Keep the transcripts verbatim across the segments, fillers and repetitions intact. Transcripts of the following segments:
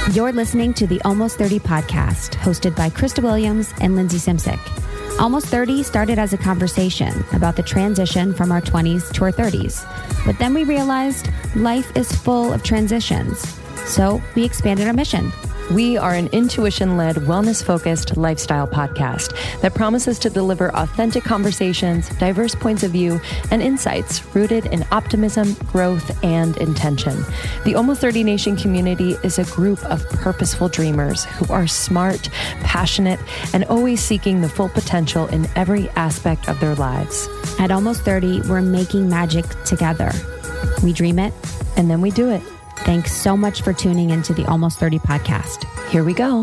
You're listening to the Almost thirty podcast, hosted by Krista Williams and Lindsay Simsick. Almost thirty started as a conversation about the transition from our twenties to our thirties. But then we realized life is full of transitions. So we expanded our mission. We are an intuition-led, wellness-focused lifestyle podcast that promises to deliver authentic conversations, diverse points of view, and insights rooted in optimism, growth, and intention. The Almost thirty Nation community is a group of purposeful dreamers who are smart, passionate, and always seeking the full potential in every aspect of their lives. At Almost thirty, we're making magic together. We dream it, and then we do it. Thanks so much for tuning into the Almost thirty podcast. Here we go.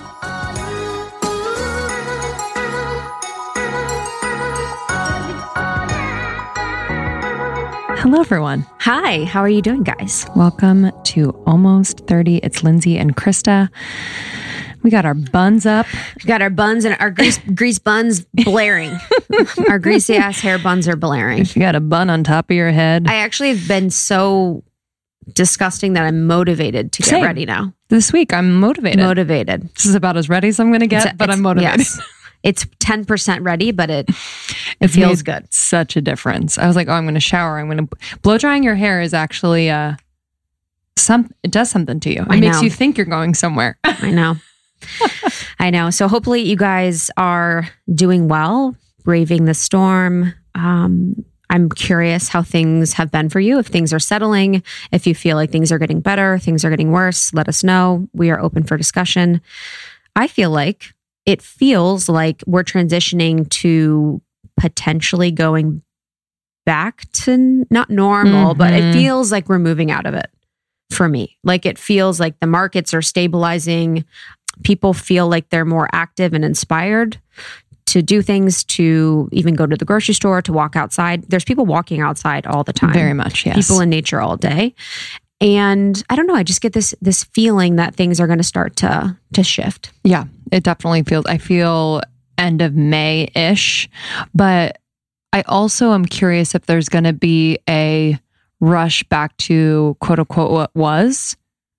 Hello, everyone. Hi, how are you doing, guys? Welcome to Almost thirty. It's Lindsay and Krista. We got our buns up. We got our buns and our grease, grease buns blaring. Our greasy ass hair buns are blaring. If you got a bun on top of your head. I actually have been so disgusting that I'm motivated to get Same. ready now. This week, I'm motivated. Motivated. This is about as ready as I'm going to get, It's- but it's- I'm motivated. Yes. It's ten percent ready, but it it It's feels made good. Such a difference. I was like, oh, I'm going to shower. I'm going to blow drying your hair is actually uh some. It does something to you. It I makes know. you think you're going somewhere. I know. I know. So hopefully you guys are doing well, braving the storm. Um, I'm curious how things have been for you. If things are settling, if you feel like things are getting better, things are getting worse, let us know. We are open for discussion. I feel like it feels like we're transitioning to potentially going back to not normal, Mhm. but it feels like we're moving out of it for me. Like it feels like the markets are stabilizing. People feel like they're more active and inspired to do things, to even go to the grocery store, to walk outside. There's people walking outside all the time. Very much, yes. People in nature all day. And I don't know, I just get this this feeling that things are going to start to to shift. Yeah, it definitely feels, I feel end of May-ish, but I also am curious if there's going to be a rush back to quote unquote what was.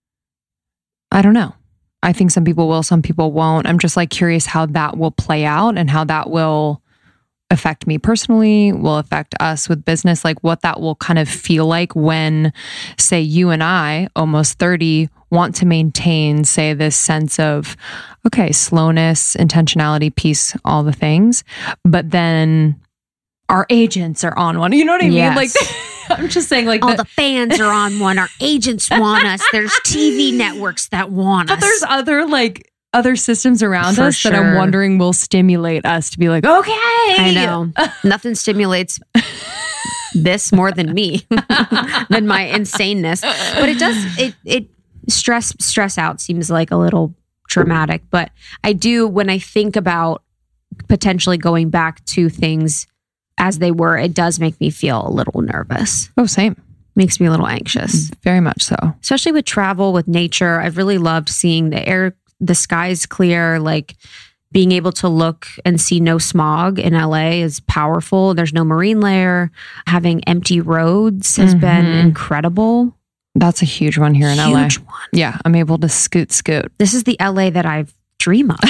I don't know. I think some people will, some people won't. I'm just like curious how that will play out and how that will affect me personally, will affect us with business, like what that will kind of feel like when, say, you and I, almost thirty, want to maintain, say, this sense of, okay, slowness, intentionality, peace, all the things, but then our agents are on one. You know what I mean? Yes. Like, I'm just saying, like, All the, the fans are on one. Our agents want us. There's T V networks that want but us. there's other like other systems around For us that I'm sure. wondering will stimulate us to be like, okay, I know. Nothing stimulates this more than me, than my insaneness. But it does, it, it stress, stress out seems like a little dramatic. But I do, when I think about potentially going back to things as they were, it does make me feel a little nervous. Oh, same. Makes me a little anxious. Very much so. Especially with travel, with nature. I've really loved seeing the air, the skies clear, like being able to look and see no smog in L A is powerful. There's no marine layer. Having empty roads has Mhm. been incredible. That's a huge one here in L A. Huge one. Yeah, I'm able to scoot, scoot. This is the L A that I've dream of.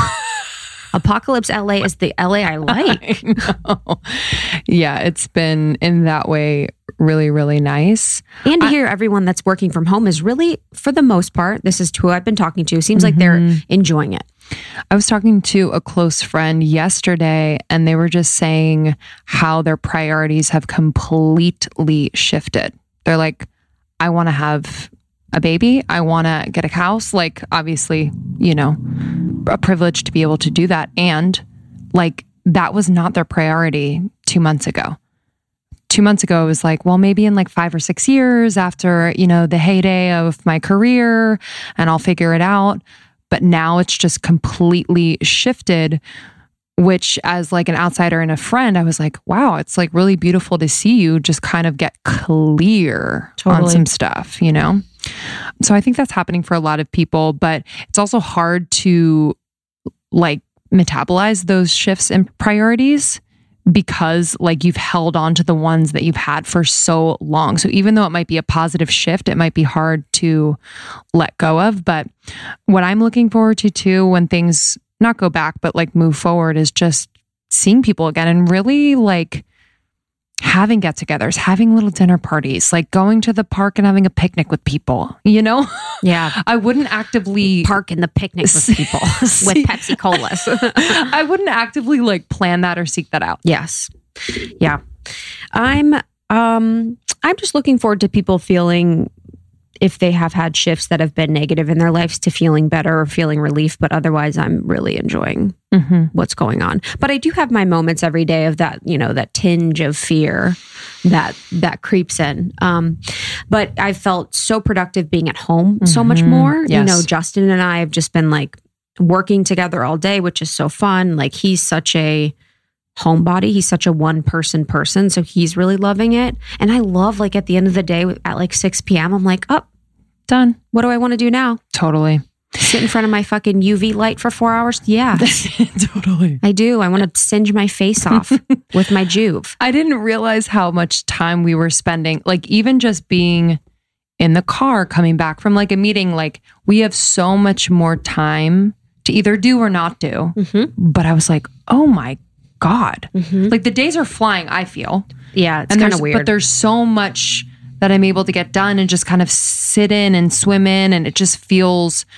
Apocalypse L A is the L A I like. I know. Yeah, it's been in that way really, really nice. And to I- hear everyone that's working from home is really, for the most part, this is who I've been talking to, seems like they're Mhm. enjoying it. I was talking to a close friend yesterday, and they were just saying how their priorities have completely shifted. They're like, I want to have a baby. I want to get a house. Like, obviously, you know, a privilege to be able to do that. And like, that was not their priority two months ago. Two months ago, it was like, well, maybe in like five or six years after, you know, the heyday of my career, and I'll figure it out. But now it's just completely shifted, which as like an outsider and a friend, I was like, wow, it's like really beautiful to see you just kind of get clear Totally. on some stuff, you know? So I think that's happening for a lot of people, but it's also hard to like metabolize those shifts in priorities because like you've held on to the ones that you've had for so long. So even though it might be a positive shift, it might be hard to let go of. But what I'm looking forward to too, when things not go back, but like move forward, is just seeing people again and really like having get-togethers, having little dinner parties, like going to the park and having a picnic with people, you know? Yeah. I wouldn't actively park in the picnic with people with Pepsi Colas. I wouldn't actively like plan that or seek that out. Yes. Yeah. I'm, um, I'm just looking forward to people feeling, if they have had shifts that have been negative in their lives, to feeling better or feeling relief. But otherwise, I'm really enjoying mm-hmm. what's going on. But I do have my moments every day of that, you know, that tinge of fear that that creeps in. Um, but I felt so productive being at home mm-hmm. so much more. Yes. You know, Justin and I have just been like working together all day, which is so fun. Like he's such a homebody. He's such a one person person. So he's really loving it. And I love like at the end of the day at like six p.m. I'm like, oh, done. What do I want to do now? Totally. Sit in front of my fucking U V light for four hours? Yeah. Totally. I do. I want to singe my face off with my Juve. I didn't realize how much time we were spending, like even just being in the car coming back from like a meeting, like we have so much more time to either do or not do. Mm-hmm. But I was like, oh my God. Mm-hmm. Like the days are flying, I feel. Yeah, it's kind of weird. But there's so much that I'm able to get done and just kind of sit in and swim in. And it just feels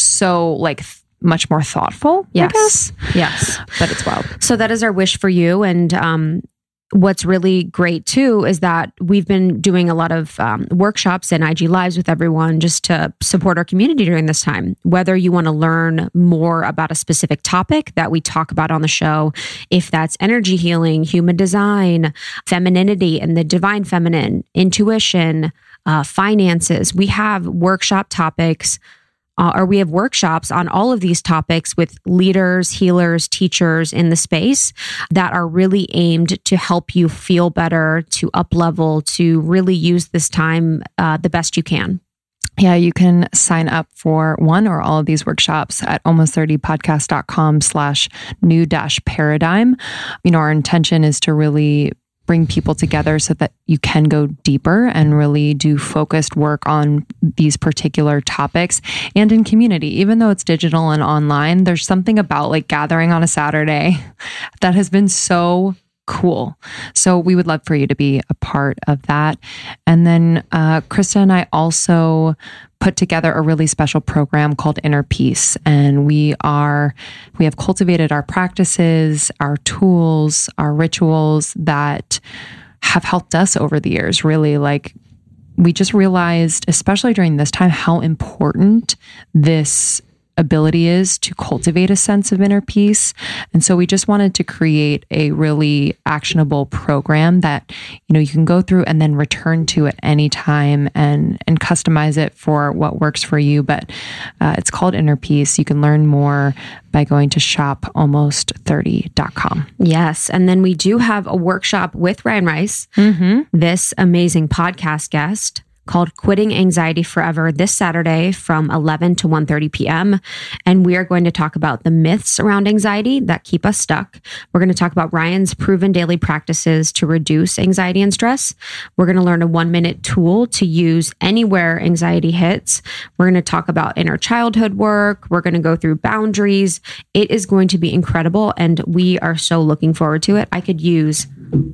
so like th- much more thoughtful, yes. I guess. Yes. But it's wild. So that is our wish for you. And um, what's really great too is that we've been doing a lot of um, workshops and I G Lives with everyone just to support our community during this time. Whether you want to learn more about a specific topic that we talk about on the show, if that's energy healing, human design, femininity and the divine feminine, intuition, uh, finances, we have workshop topics. Uh, or we have workshops on all of these topics with leaders, healers, teachers in the space that are really aimed to help you feel better, to up level, to really use this time uh, the best you can. Yeah, you can sign up for one or all of these workshops at almost thirty podcast dot com slash new dash paradigm. You know, our intention is to really bring people together so that you can go deeper and really do focused work on these particular topics and in community. Even though it's digital and online, there's something about like gathering on a Saturday that has been so cool. So we would love for you to be a part of that. And then uh, Krista and I also put together a really special program called Inner Peace. And we are, we have cultivated our practices, our tools, our rituals that have helped us over the years. Really, like we just realized, especially during this time, how important this ability is to cultivate a sense of inner peace. And so we just wanted to create a really actionable program that, you know, you can go through and then return to at any time and, and customize it for what works for you. But uh, it's called Inner Peace. You can learn more by going to shop almost thirty dot com. Yes. And then we do have a workshop with Ryan Rice, mm-hmm. this amazing podcast guest, called Quitting Anxiety Forever this Saturday from eleven to one thirty p.m. And we are going to talk about the myths around anxiety that keep us stuck. We're going to talk about Ryan's proven daily practices to reduce anxiety and stress. We're going to learn a one minute tool to use anywhere anxiety hits. We're going to talk about inner childhood work. We're going to go through boundaries. It is going to be incredible. And we are so looking forward to it. I could use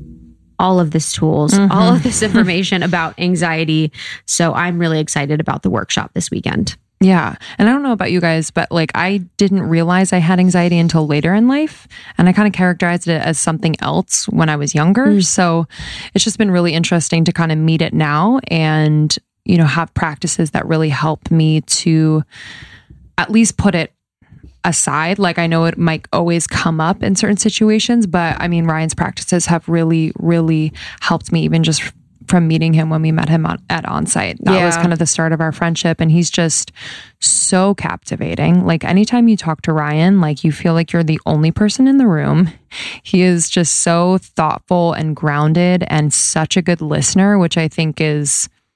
all of this tools, mm-hmm. all of this information about anxiety. So I'm really excited about the workshop this weekend. Yeah. And I don't know about you guys, but like I didn't realize I had anxiety until later in life. And I kind of characterized it as something else when I was younger. Mm. So it's just been really interesting to kind of meet it now and, you know, have practices that really help me to at least put it aside. Like I know it might always come up in certain situations, but I mean, Ryan's practices have really, really helped me even just from meeting him when we met him on, at Onsite. That yeah. was kind of the start of our friendship. And he's just so captivating. Like anytime you talk to Ryan, like you feel like you're the only person in the room. He is just so thoughtful and grounded and such a good listener, which I think is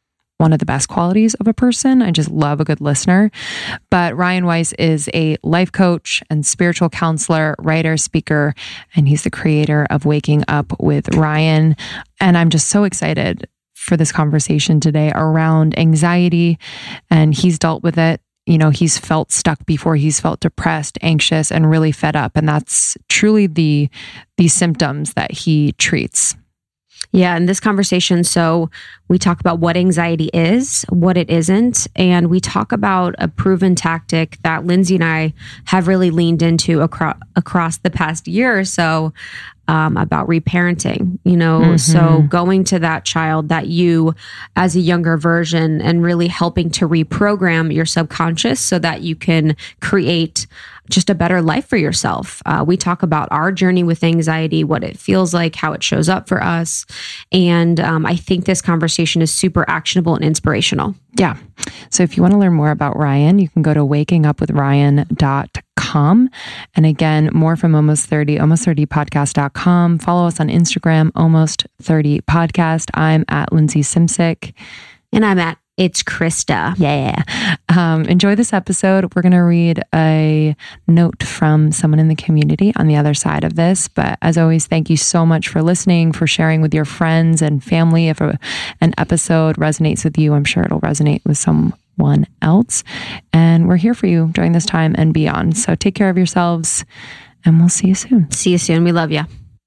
one of the best qualities of a person. I just love a good listener. But Ryan Weiss is a life coach and spiritual counselor, writer, speaker, and he's the creator of Waking Up with Ryan. And I'm just so excited for this conversation today around anxiety. And he's dealt with it. You know, he's felt stuck before. He's felt depressed, anxious, and really fed up. And that's truly the, the symptoms that he treats. Yeah, in this conversation, so we talk about what anxiety is, what it isn't, and we talk about a proven tactic that Lindsay and I have really leaned into across across the past year or so, um, about reparenting, you know, mm-hmm. so going to that child that you as a younger version and really helping to reprogram your subconscious so that you can create just a better life for yourself. Uh, we talk about our journey with anxiety, what it feels like, how it shows up for us. And um, I think this conversation is super actionable and inspirational. Yeah. So if you want to learn more about Ryan, you can go to waking up with ryan dot com. And again, more from Almost thirty, almost thirty podcast dot com. Follow us on Instagram, almost thirty podcast. I'm at Lindsay Simsick. And I'm at It's Krista. Yeah. Um, enjoy this episode. We're going to read a note from someone in the community on the other side of this. But as always, thank you so much for listening, for sharing with your friends and family. If a, an episode resonates with you, I'm sure it'll resonate with someone else. And we're here for you during this time and beyond. So take care of yourselves and we'll see you soon. See you soon. We love you.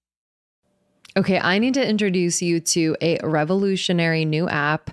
Okay, I need to introduce you to a revolutionary new app,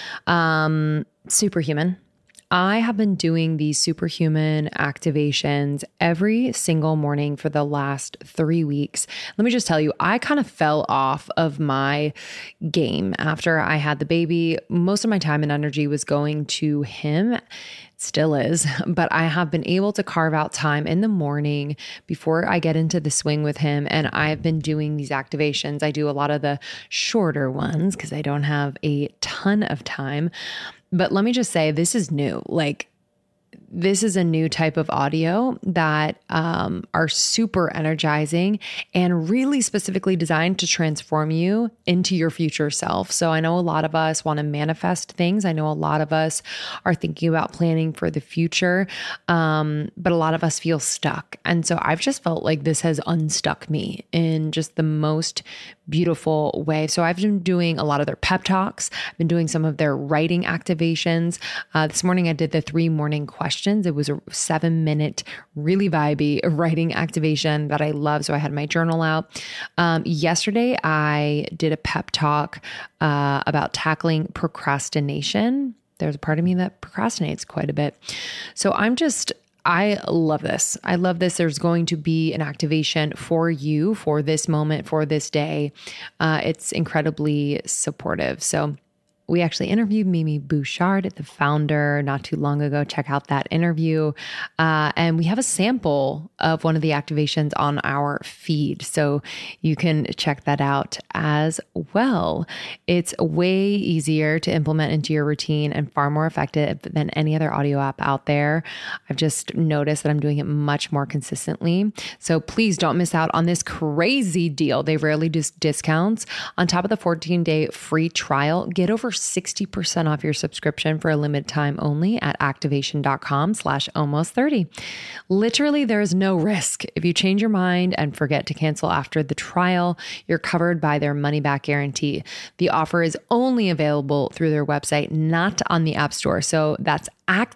um, Superhuman. I have been doing these Superhuman activations every single morning for the last three weeks. Let me just tell you, I kind of fell off of my game after I had the baby. Most of my time and energy was going to him. Still is, but I have been able to carve out time in the morning before I get into the swing with him. And I've been doing these activations. I do a lot of the shorter ones because I don't have a ton of time. But let me just say, this is new. Like, this is a new type of audio that um, are super energizing and really specifically designed to transform you into your future self. So I know a lot of us want to manifest things. I know a lot of us are thinking about planning for the future, um, but a lot of us feel stuck. And so I've just felt like this has unstuck me in just the most beautiful way. So I've been doing a lot of their pep talks. I've been doing some of their writing activations. Uh, this morning I did the three morning questions. It was a seven minute, really vibey writing activation that I love. So I had my journal out. Um, yesterday I did a pep talk uh, about tackling procrastination. There's a part of me that procrastinates quite a bit. So I'm just I love this. I love this. There's going to be an activation for you for this moment, for this day. Uh, it's incredibly supportive. So we actually interviewed Mimi Bouchard, the founder, not too long ago. Check out that interview. Uh, and we have a sample of one of the activations on our feed. So you can check that out as well. It's way easier to implement into your routine and far more effective than any other audio app out there. I've just noticed that I'm doing it much more consistently. So please don't miss out on this crazy deal. They rarely do discounts. On top of the fourteen day free trial, get over sixty percent off your subscription for a limited time only at activation.com slash almost 30. Literally, there is no risk. If you change your mind and forget to cancel after the trial, you're covered by their money back guarantee. The offer is only available through their website, not on the App Store. So that's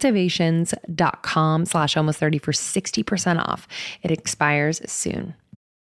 activations.com slash almost 30 for sixty percent off. It expires soon.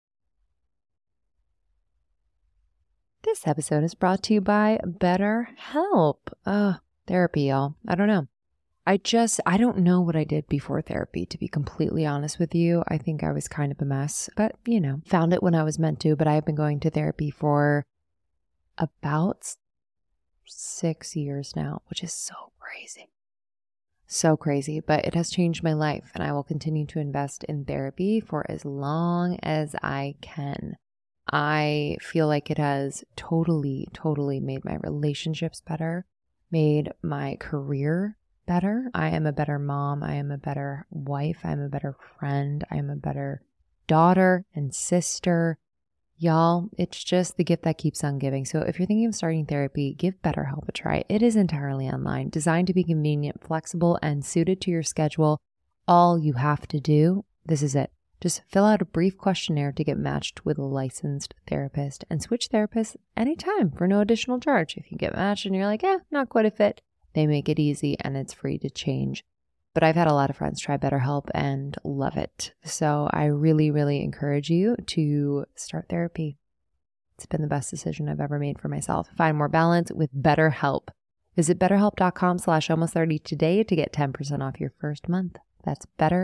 This episode is brought to you by BetterHelp. Uh, therapy, y'all. I don't know. I just, I don't know what I did before therapy, to be completely honest with you. I think I was kind of a mess, but you know, found it when I was meant to. But I've been going to therapy for about six years now, which is so crazy. So crazy, but it has changed my life, and I will continue to invest in therapy for as long as I can. I feel like it has totally, totally made my relationships better, made my career better. I am a better mom. I am a better wife. I am a better friend. I am a better daughter and sister. Y'all, it's just the gift that keeps on giving. So if you're thinking of starting therapy, give BetterHelp a try. It is entirely online, designed to be convenient, flexible, and suited to your schedule. All you have to do, this is it. Just fill out a brief questionnaire to get matched with a licensed therapist and switch therapists anytime for no additional charge. If you get matched and you're like, eh, not quite a fit, they make it easy and it's free to change. But I've had a lot of friends try BetterHelp and love it. So I really, really encourage you to start therapy. It's been the best decision I've ever made for myself. Find more balance with BetterHelp. Visit betterhelp.com slash almost 30 today to get ten percent off your first month. That's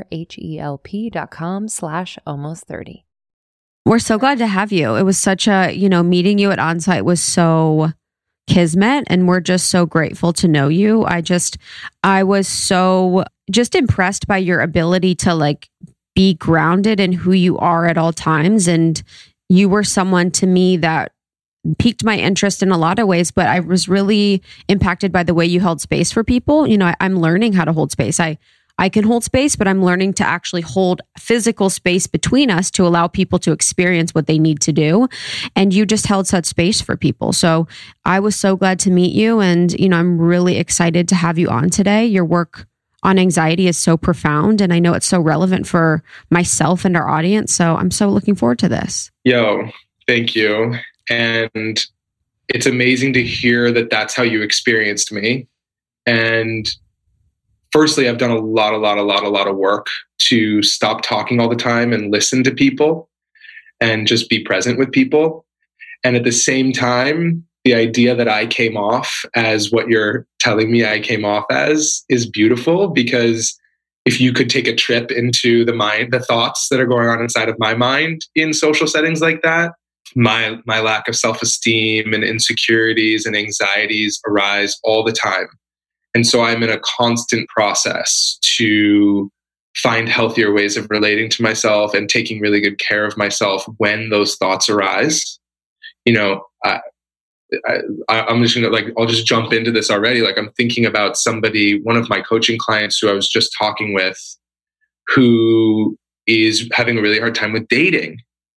betterhelp.com slash almost 30. We're so glad to have you. It was such a, you know, meeting you at Onsite was so kismet, and we're just so grateful to know you. I just, I was so just impressed by your ability to like be grounded in who you are at all times. And you were someone to me that piqued my interest in a lot of ways, but I was really impacted by the way you held space for people. You know, I, I'm learning how to hold space. I I can hold space, but I'm learning to actually hold physical space between us to allow people to experience what they need to do. And you just held such space for people. So I was so glad to meet you. And, you know, I'm really excited to have you on today. Your work on anxiety is so profound, and I know it's so relevant for myself and our audience. So I'm so looking forward to this. Yo, thank you. And it's amazing to hear that that's how you experienced me. And firstly, I've done a lot, a lot, a lot, a lot of work to stop talking all the time and listen to people and just be present with people. And at the same time, the idea that I came off as what you're telling me I came off as is beautiful, because if you could take a trip into the mind, the thoughts that are going on inside of my mind in social settings like that, my my lack of self-esteem and insecurities and anxieties arise all the time. And so I'm in a constant process to find healthier ways of relating to myself and taking really good care of myself when those thoughts arise. You know, I, I, I'm just gonna like, I'll just jump into this already. Like I'm thinking about somebody, one of my coaching clients who I was just talking with, who is having a really hard time with dating.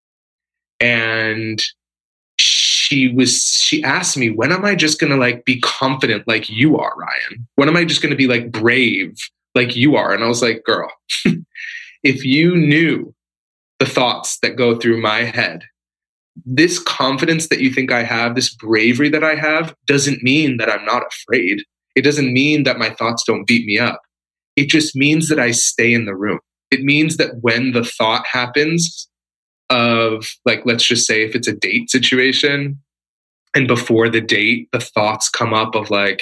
And she was, she asked me, when am I just going to like be confident like you are, Ryan? When am I just going to be like brave like you are? And I was like, girl, if you knew the thoughts that go through my head, this confidence that you think I have, this bravery that I have, doesn't mean that I'm not afraid. It doesn't mean that my thoughts don't beat me up. It just means that I stay in the room. It means that when the thought happens of like, let's just say if it's a date situation, and before the date, the thoughts come up of like,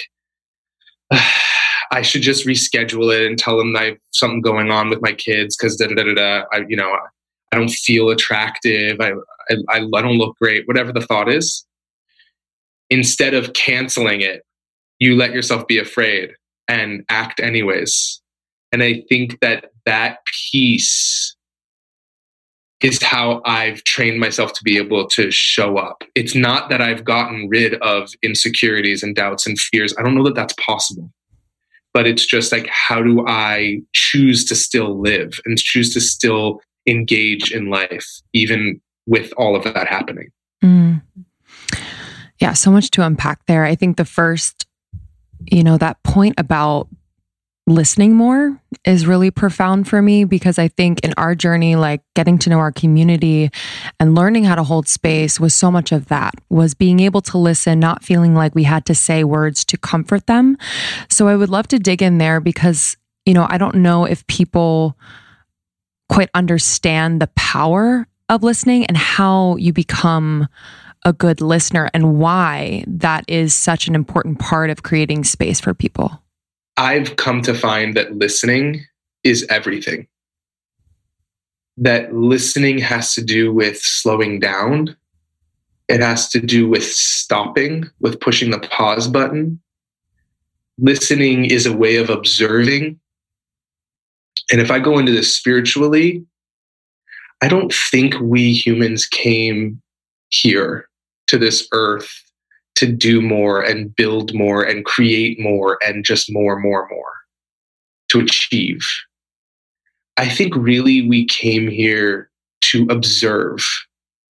I should just reschedule it and tell them I have something going on with my kids because da da da da. I, you know, I don't feel attractive. I, I I don't look great. Whatever the thought is, instead of canceling it, you let yourself be afraid and act anyways. And I think that that piece is how I've trained myself to be able to show up. It's not that I've gotten rid of insecurities and doubts and fears. I don't know that that's possible. But it's just like, how do I choose to still live and choose to still engage in life, even with all of that happening? Mm. Yeah, so much to unpack there. I think the first, you know, that point about listening more is really profound for me, because I think in our journey, like getting to know our community and learning how to hold space was so much of that, was being able to listen, not feeling like we had to say words to comfort them. So I would love to dig in there because, you know, I don't know if people quite understand the power of listening and how you become a good listener and why that is such an important part of creating space for people. I've come to find that listening is everything. That listening has to do with slowing down. It has to do with stopping, with pushing the pause button. Listening is a way of observing. And if I go into this spiritually, I don't think we humans came here to this earth to do more and build more and create more and just more, more, more to achieve. I think really we came here to observe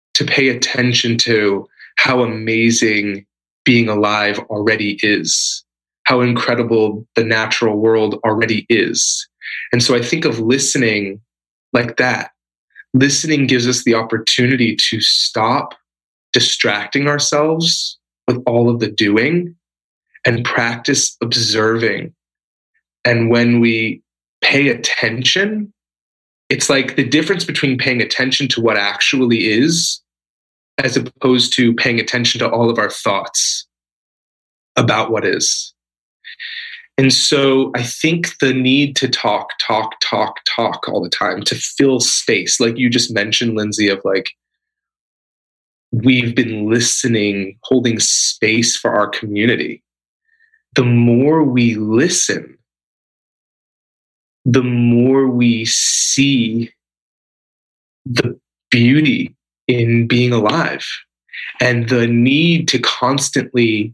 to pay attention to how amazing being alive already is, how incredible the natural world already is. And so I think of listening like that. Listening gives us the opportunity to stop distracting ourselves with all of the doing and practice observing. And when we pay attention, it's like the difference between paying attention to what actually is as opposed to paying attention to all of our thoughts about what is. And so I think the need to talk, talk, talk, talk all the time, to fill space, like you just mentioned, Lindsay, of like, we've been listening, holding space for our community. The more we listen, the more we see the beauty in being alive, and the need to constantly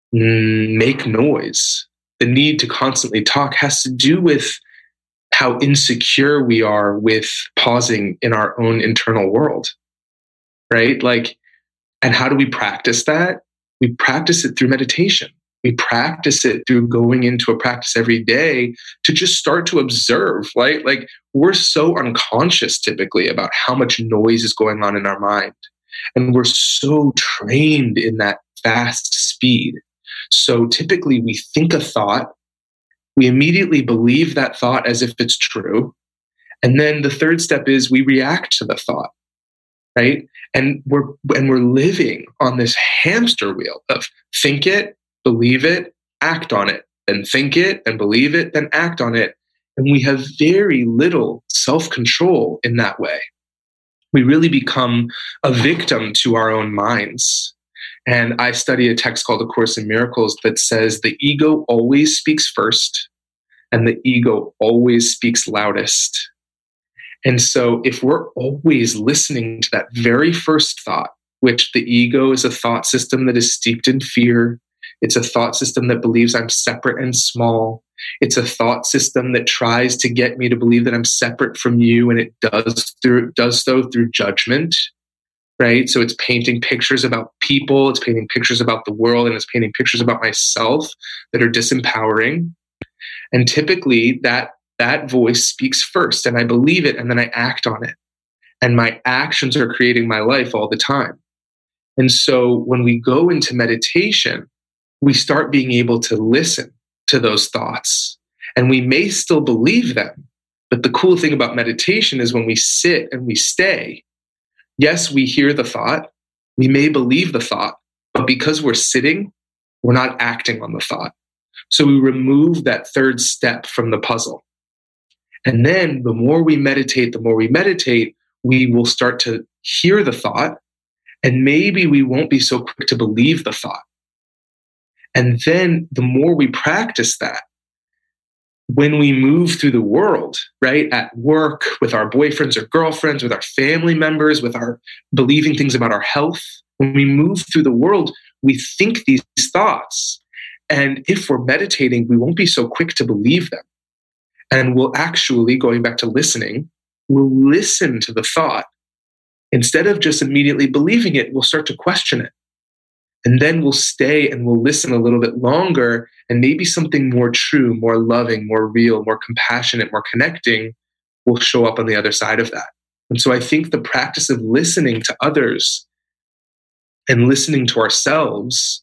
make noise, the need to constantly talk has to do with how insecure we are with pausing in our own internal world, right? Like, and how do we practice that? We practice it through meditation. We practice it through going into a practice every day to just start to observe, right? Like, we're so unconscious typically about how much noise is going on in our mind. And we're so trained in that fast speed. So typically we think a thought, we immediately believe that thought as if it's true. And then the third step is we react to the thought, right? And we're, and we're living on this hamster wheel of think it, believe it, act on it, then think it and believe it, then act on it. And we have very little self-control in that way. We really become a victim to our own minds. And I study a text called A Course in Miracles that says the ego always speaks first and the ego always speaks loudest. And so if we're always listening to that very first thought, which the ego is a thought system that is steeped in fear, it's a thought system that believes I'm separate and small. It's a thought system that tries to get me to believe that I'm separate from you, and it does through does so through judgment, right? So it's painting pictures about people, it's painting pictures about the world, and it's painting pictures about myself that are disempowering. And typically that that voice speaks first, and I believe it, and then I act on it. And my actions are creating my life all the time. And so when we go into meditation, we start being able to listen to those thoughts. And we may still believe them. But the cool thing about meditation is when we sit and we stay, yes, we hear the thought, we may believe the thought, but because we're sitting, we're not acting on the thought. So we remove that third step from the puzzle. And then the more we meditate, the more we meditate, we will start to hear the thought, and maybe we won't be so quick to believe the thought. And then the more we practice that, when we move through the world, right, at work, with our boyfriends or girlfriends, with our family members, with our believing things about our health, when we move through the world, we think these thoughts. And if we're meditating, we won't be so quick to believe them. And we'll actually, going back to listening, we'll listen to the thought. Instead of just immediately believing it, we'll start to question it. And then we'll stay and we'll listen a little bit longer, and maybe something more true, more loving, more real, more compassionate, more connecting will show up on the other side of that. And so I think the practice of listening to others and listening to ourselves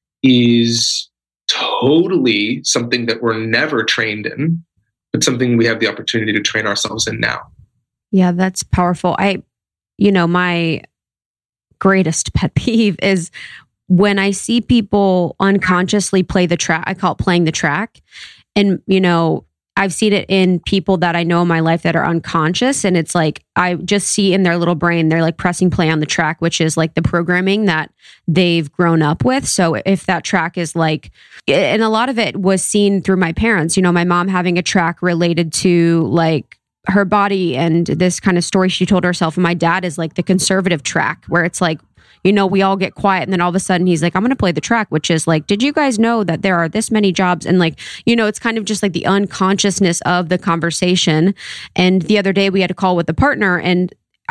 is totally something that we're never trained in, but something we have the opportunity to train ourselves in now. Yeah, that's powerful. I, you know, my greatest pet peeve is when I see people unconsciously play the track. I call it playing the track. And, you know, I've seen it in people that I know in my life that are unconscious. And it's like, I just see in their little brain, they're like pressing play on the track, which is like the programming that they've grown up with. So if that track is like, and a lot of it was seen through my parents, you know, my mom having a track related to like her body and this kind of story she told herself. And my dad is like the conservative track, where it's like, you know, we all get quiet, and then all of a sudden he's like, I'm going to play the track, which is like, did you guys know that there are this many jobs? And like, you know, it's kind of just like the unconsciousness of the conversation. And the other day we had a call with a partner, and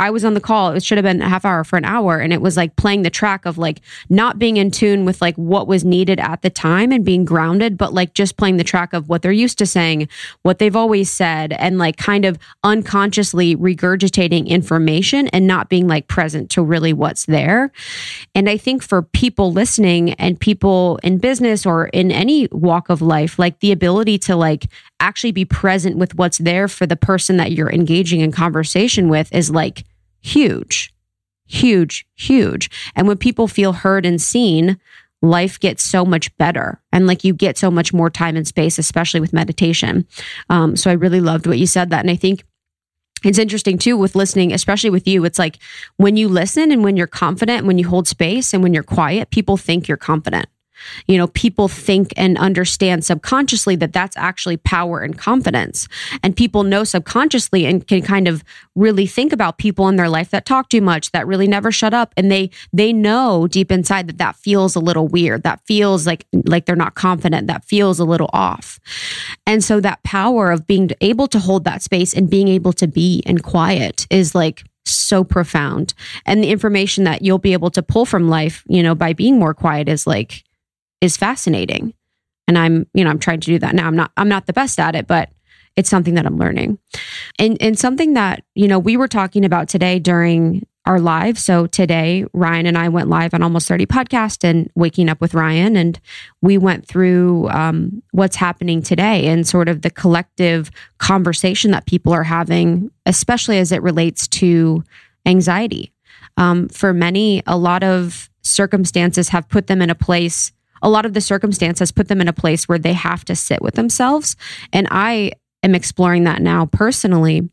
I was on the call. It should have been a half hour for an hour. And it was like playing the track of like not being in tune with like what was needed at the time and being grounded, but like just playing the track of what they're used to saying, what they've always said, and like kind of unconsciously regurgitating information and not being like present to really what's there. And I think for people listening and people in business or in any walk of life, like the ability to like actually be present with what's there for the person that you're engaging in conversation with is like huge, huge, huge. And when people feel heard and seen, life gets so much better. And like you get so much more time and space, especially with meditation. Um, so I really loved what you said that. And I think it's interesting too with listening, especially with you. It's like when you listen and when you're confident, when you hold space and when you're quiet, people think you're confident. You know, people think and understand subconsciously that that's actually power and confidence. And people know subconsciously and can kind of really think about people in their life that talk too much, that really never shut up. And they they know deep inside that that feels a little weird. That feels like like they're not confident. That feels a little off. And so that power of being able to hold that space and being able to be in quiet is like so profound. And the information that you'll be able to pull from life, you know, by being more quiet is like is fascinating. And I'm, you know, I'm trying to do that now. I'm not, I'm not the best at it, but it's something that I'm learning. And, and something that, you know, we were talking about today during our live. So today, Ryan and I went live on Almost thirty podcast and Waking Up with Ryan. And we went through um, what's happening today and sort of the collective conversation that people are having, especially as it relates to anxiety. Um, for many, a lot of circumstances have put them in a place A lot of the circumstances put them in a place where they have to sit with themselves. And I am exploring that now personally.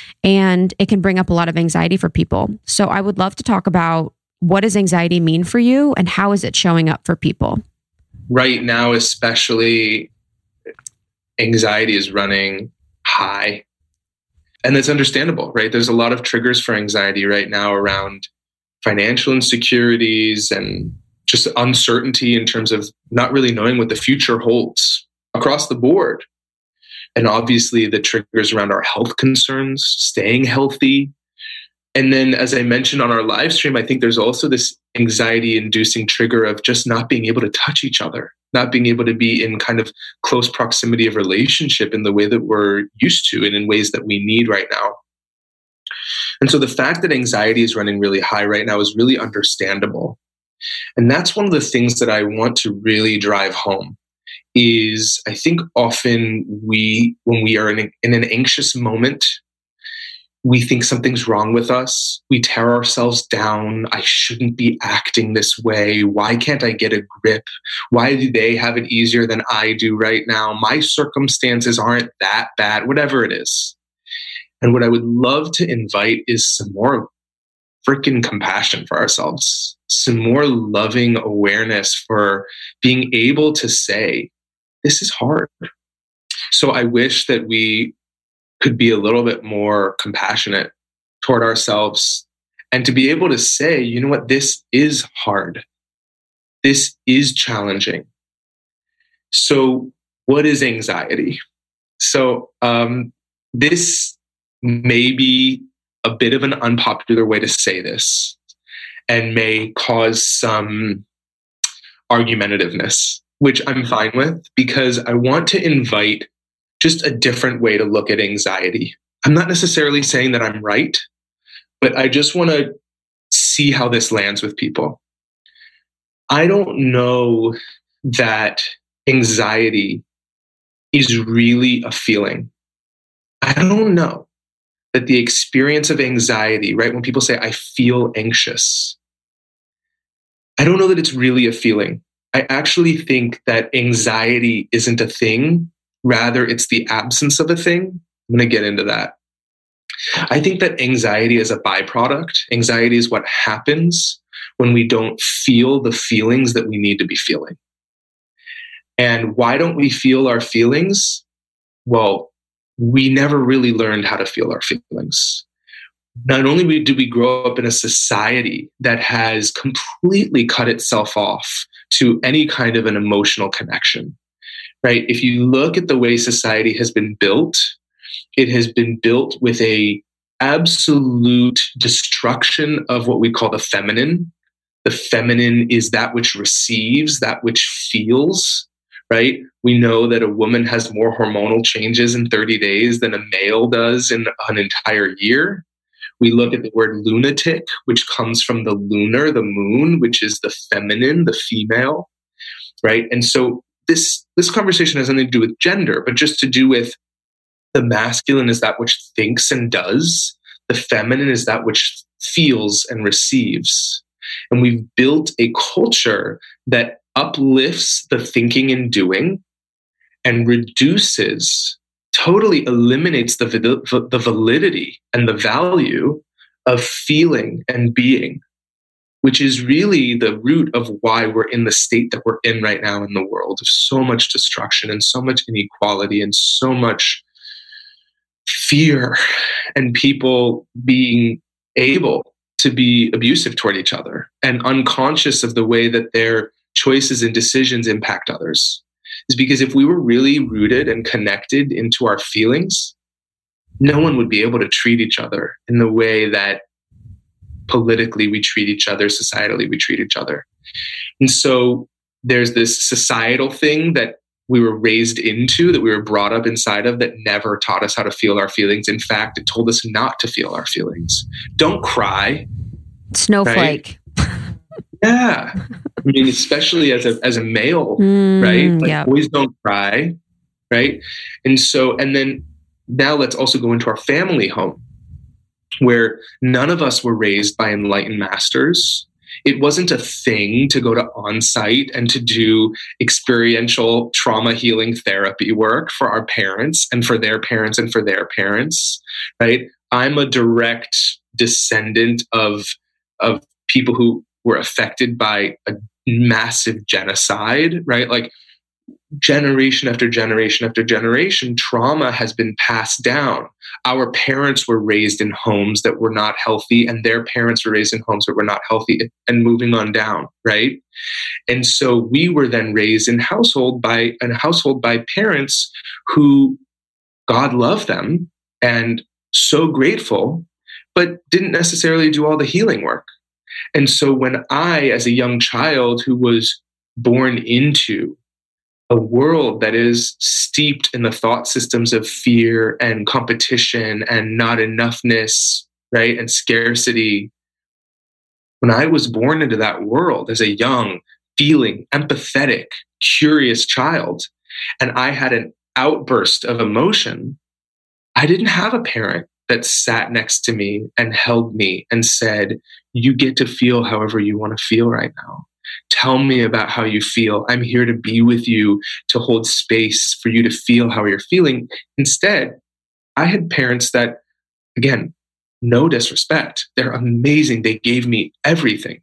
And it can bring up a lot of anxiety for people. So I would love to talk about what does anxiety mean for you and how is it showing up for people? Right now, especially, anxiety is running high. And that's understandable, right? There's a lot of triggers for anxiety right now around financial insecurities and just uncertainty in terms of not really knowing what the future holds across the board. And obviously the triggers around our health concerns, staying healthy. And then, as I mentioned on our live stream, I think there's also this anxiety inducing trigger of just not being able to touch each other, not being able to be in kind of close proximity of relationship in the way that we're used to and in ways that we need right now. And so the fact that anxiety is running really high right now is really understandable. And that's one of the things that I want to really drive home is I think often we, when we are in, a, in an anxious moment, we think something's wrong with us. We tear ourselves down. I shouldn't be acting this way. Why can't I get a grip? Why do they have it easier than I do right now? My circumstances aren't that bad, whatever it is. And what I would love to invite is some more freaking compassion for ourselves, some more loving awareness for being able to say, this is hard. So I wish that we could be a little bit more compassionate toward ourselves and to be able to say, you know what, this is hard. This is challenging. So what is anxiety? So um, this may be a bit of an unpopular way to say this and may cause some argumentativeness, which I'm fine with because I want to invite just a different way to look at anxiety. I'm not necessarily saying that I'm right, but I just want to see how this lands with people. I don't know that anxiety is really a feeling. I don't know that the experience of anxiety, right? When people say, I feel anxious, I don't know that it's really a feeling. I actually think that anxiety isn't a thing. Rather, it's the absence of a thing. I'm going to get into that. I think that anxiety is a byproduct. Anxiety is what happens when we don't feel the feelings that we need to be feeling. And why don't we feel our feelings? Well, we never really learned how to feel our feelings. Not only did we grow up in a society that has completely cut itself off to any kind of an emotional connection, right? If you look at the way society has been built, it has been built with a absolute destruction of what we call the feminine. The feminine is that which receives, that which feels, right? We know that a woman has more hormonal changes in thirty days than a male does in an entire year. We look at the word lunatic, which comes from the lunar, the moon, which is the feminine, the female, right? And so this, this conversation has nothing to do with gender, but just to do with the masculine is that which thinks and does. The feminine is that which feels and receives. And we've built a culture that uplifts the thinking and doing and reduces, totally eliminates the, the validity and the value of feeling and being, which is really the root of why we're in the state that we're in right now in the world, of so much destruction and so much inequality and so much fear and people being able to be abusive toward each other and unconscious of the way that their choices and decisions impact others. Is because if we were really rooted and connected into our feelings, no one would be able to treat each other in the way that politically we treat each other, societally we treat each other. And so there's this societal thing that we were raised into, that we were brought up inside of, that never taught us how to feel our feelings. In fact, it told us not to feel our feelings. Don't cry. Snowflake. Right? Yeah. I mean, especially as a as a male, mm, right? Like, yeah. Boys don't cry, right? And so, and then now let's also go into our family home, where none of us were raised by enlightened masters. It wasn't a thing to go to on-site and to do experiential trauma healing therapy work for our parents and for their parents and for their parents, right? I'm a direct descendant of, of people who were affected by a massive genocide, right? Like, generation after generation after generation, trauma has been passed down. Our parents were raised in homes that were not healthy, and their parents were raised in homes that were not healthy, and moving on down, right? And so we were then raised in household by a household by parents who, God loved them and so grateful, but didn't necessarily do all the healing work. And so when I, as a young child who was born into a world that is steeped in the thought systems of fear and competition and not enoughness, right, and scarcity, when I was born into that world as a young, feeling, empathetic, curious child, and I had an outburst of emotion, I didn't have a parent that sat next to me and held me and said, you get to feel however you want to feel right now. Tell me about how you feel. I'm here to be with you, to hold space for you to feel how you're feeling. Instead, I had parents that, again, no disrespect, they're amazing. They gave me everything.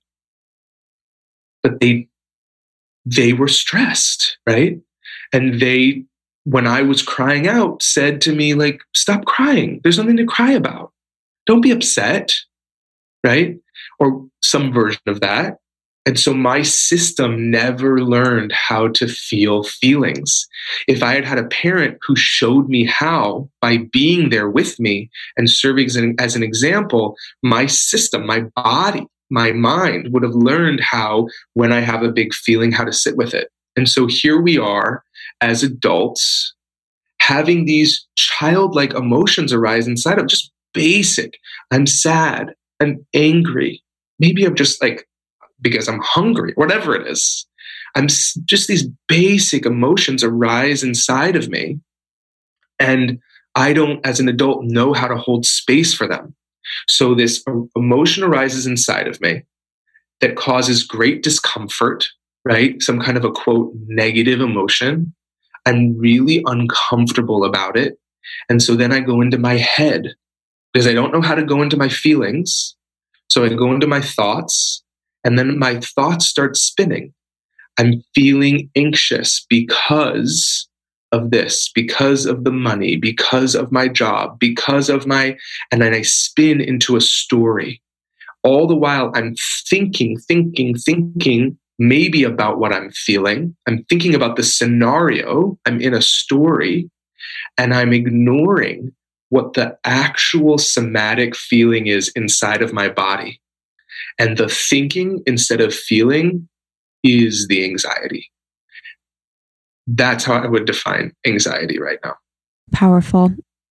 But they they were stressed, right? And they, when I was crying out, said to me, like, stop crying. There's nothing to cry about. Don't be upset, right? Or some version of that. And so my system never learned how to feel feelings. If I had had a parent who showed me how, by being there with me and serving as an, as an example, my system, my body, my mind would have learned how, when I have a big feeling, how to sit with it. And so here we are as adults having these childlike emotions arise inside of just basic. I'm sad. I'm angry. Maybe I'm just like, because I'm hungry, whatever it is. I'm just, these basic emotions arise inside of me. And I don't, as an adult, know how to hold space for them. So this emotion arises inside of me that causes great discomfort, right? Some kind of a, quote, negative emotion. I'm really uncomfortable about it. And so then I go into my head because I don't know how to go into my feelings. So I go into my thoughts. And then my thoughts start spinning. I'm feeling anxious because of this, because of the money, because of my job, because of my, and then I spin into a story. All the while I'm thinking, thinking, thinking, maybe about what I'm feeling. I'm thinking about the scenario. I'm in a story, and I'm ignoring what the actual somatic feeling is inside of my body. And the thinking instead of feeling is the anxiety. That's how I would define anxiety right now. Powerful.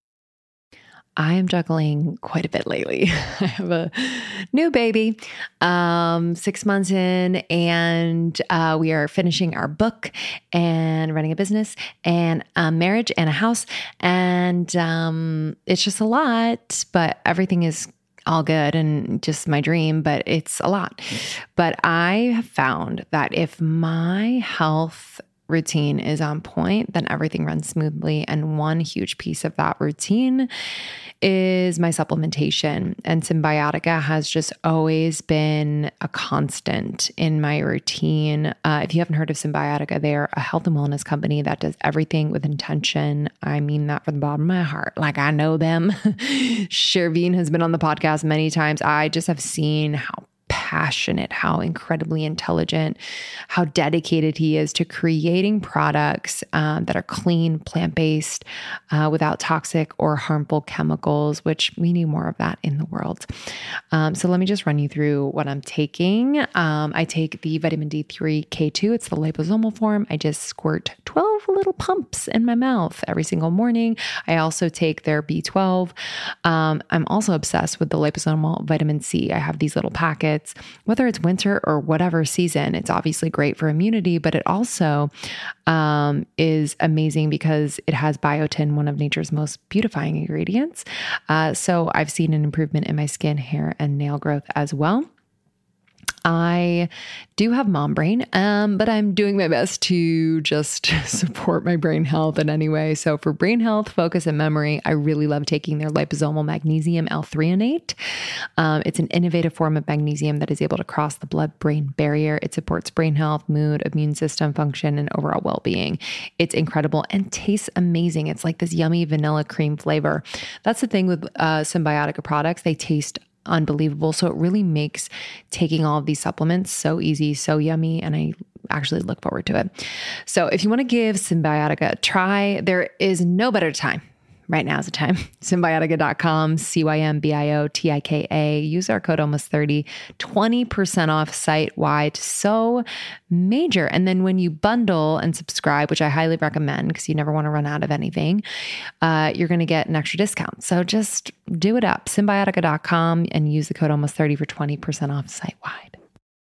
I am juggling quite a bit lately. I have a new baby, um, six months in, and uh, we are finishing our book and running a business and a marriage and a house. And um, it's just a lot, but everything is all good and just my dream, but it's a lot. But I have found that if my health routine is on point, then everything runs smoothly. And one huge piece of that routine is my supplementation. And Cymbiotika has just always been a constant in my routine. Uh, if you haven't heard of Cymbiotika, they are a health and wellness company that does everything with intention. I mean that from the bottom of my heart. Like, I know them. Sherveen has been on the podcast many times. I just have seen how passionate, how incredibly intelligent, how dedicated he is to creating products um, that are clean, plant-based, uh, without toxic or harmful chemicals, which we need more of that in the world. Um, so let me just run you through what I'm taking. Um, I take the vitamin D three K two. It's the liposomal form. I just squirt twelve little pumps in my mouth every single morning. I also take their B twelve. Um, I'm also obsessed with the liposomal vitamin C. I have these little packets. Whether it's winter or whatever season, it's obviously great for immunity, but it also um, is amazing because it has biotin, one of nature's most beautifying ingredients. Uh, so I've seen an improvement in my skin, hair, and nail growth as well. I do have mom brain, um, but I'm doing my best to just support my brain health in any way. So for brain health, focus, and memory, I really love taking their liposomal magnesium L-threonate. Um, it's an innovative form of magnesium that is able to cross the blood-brain barrier. It supports brain health, mood, immune system function, and overall well-being. It's incredible and tastes amazing. It's like this yummy vanilla cream flavor. That's the thing with uh, Cymbiotika products. They taste unbelievable. So it really makes taking all of these supplements so easy, so yummy, and I actually look forward to it. So if you want to give Cymbiotika a try, there is no better time. Right now is the time. Cymbiotika dot com, C Y M B I O T I K A. Use our code almost thirty, twenty percent off site-wide. So major. And then when you bundle and subscribe, which I highly recommend because you never want to run out of anything, uh, you're going to get an extra discount. So just do it up. Cymbiotika dot com and use the code almost thirty for twenty percent off site-wide.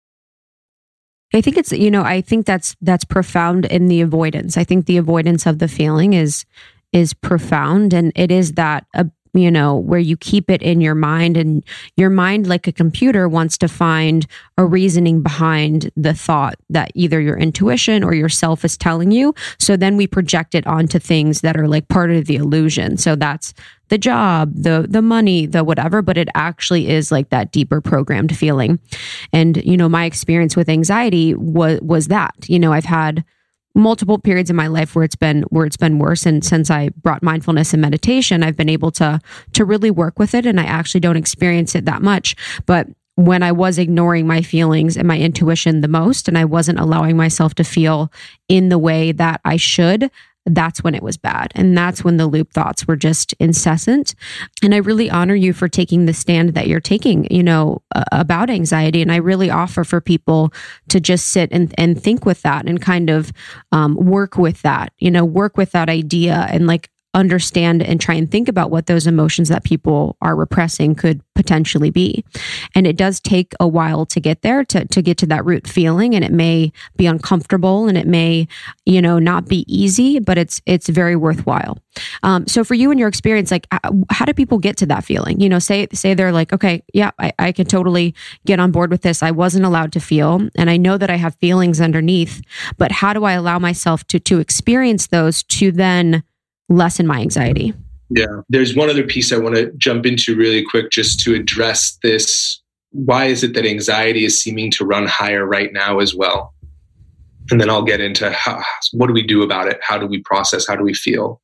I think it's, you know, I think that's, that's profound in the avoidance. I think the avoidance of the feeling is is profound. And it is that, uh, you know, where you keep it in your mind, and your mind, like a computer, wants to find a reasoning behind the thought that either your intuition or yourself is telling you. So then we project it onto things that are like part of the illusion. So that's the job, the the money, the whatever, but it actually is like that deeper programmed feeling. And, you know, my experience with anxiety was, was that, you know, I've had multiple periods in my life where it's been where it's been worse, and since I brought mindfulness and meditation, I've been able to to really work with it, and I actually don't experience it that much. But when I was ignoring my feelings and my intuition the most, and I wasn't allowing myself to feel in the way that I should, that's when it was bad. And that's when the loop thoughts were just incessant. And I really honor you for taking the stand that you're taking, you know, uh, about anxiety. And I really offer for people to just sit and, and think with that and kind of um, work with that, you know, work with that idea and like understand and try and think about what those emotions that people are repressing could potentially be. And it does take a while to get there, to, to get to that root feeling. And it may be uncomfortable and it may, you know, not be easy, but it's, it's very worthwhile. Um, so for you and your experience, like how do people get to that feeling? You know, say, say they're like, okay, yeah, I, I can totally get on board with this. I wasn't allowed to feel, and I know that I have feelings underneath, but how do I allow myself to, to experience those to then lessen my anxiety? Yeah. There's one other piece I want to jump into really quick just to address this. Why is it that anxiety is seeming to run higher right now as well? And then I'll get into how, what do we do about it? How do we process? How do we feel?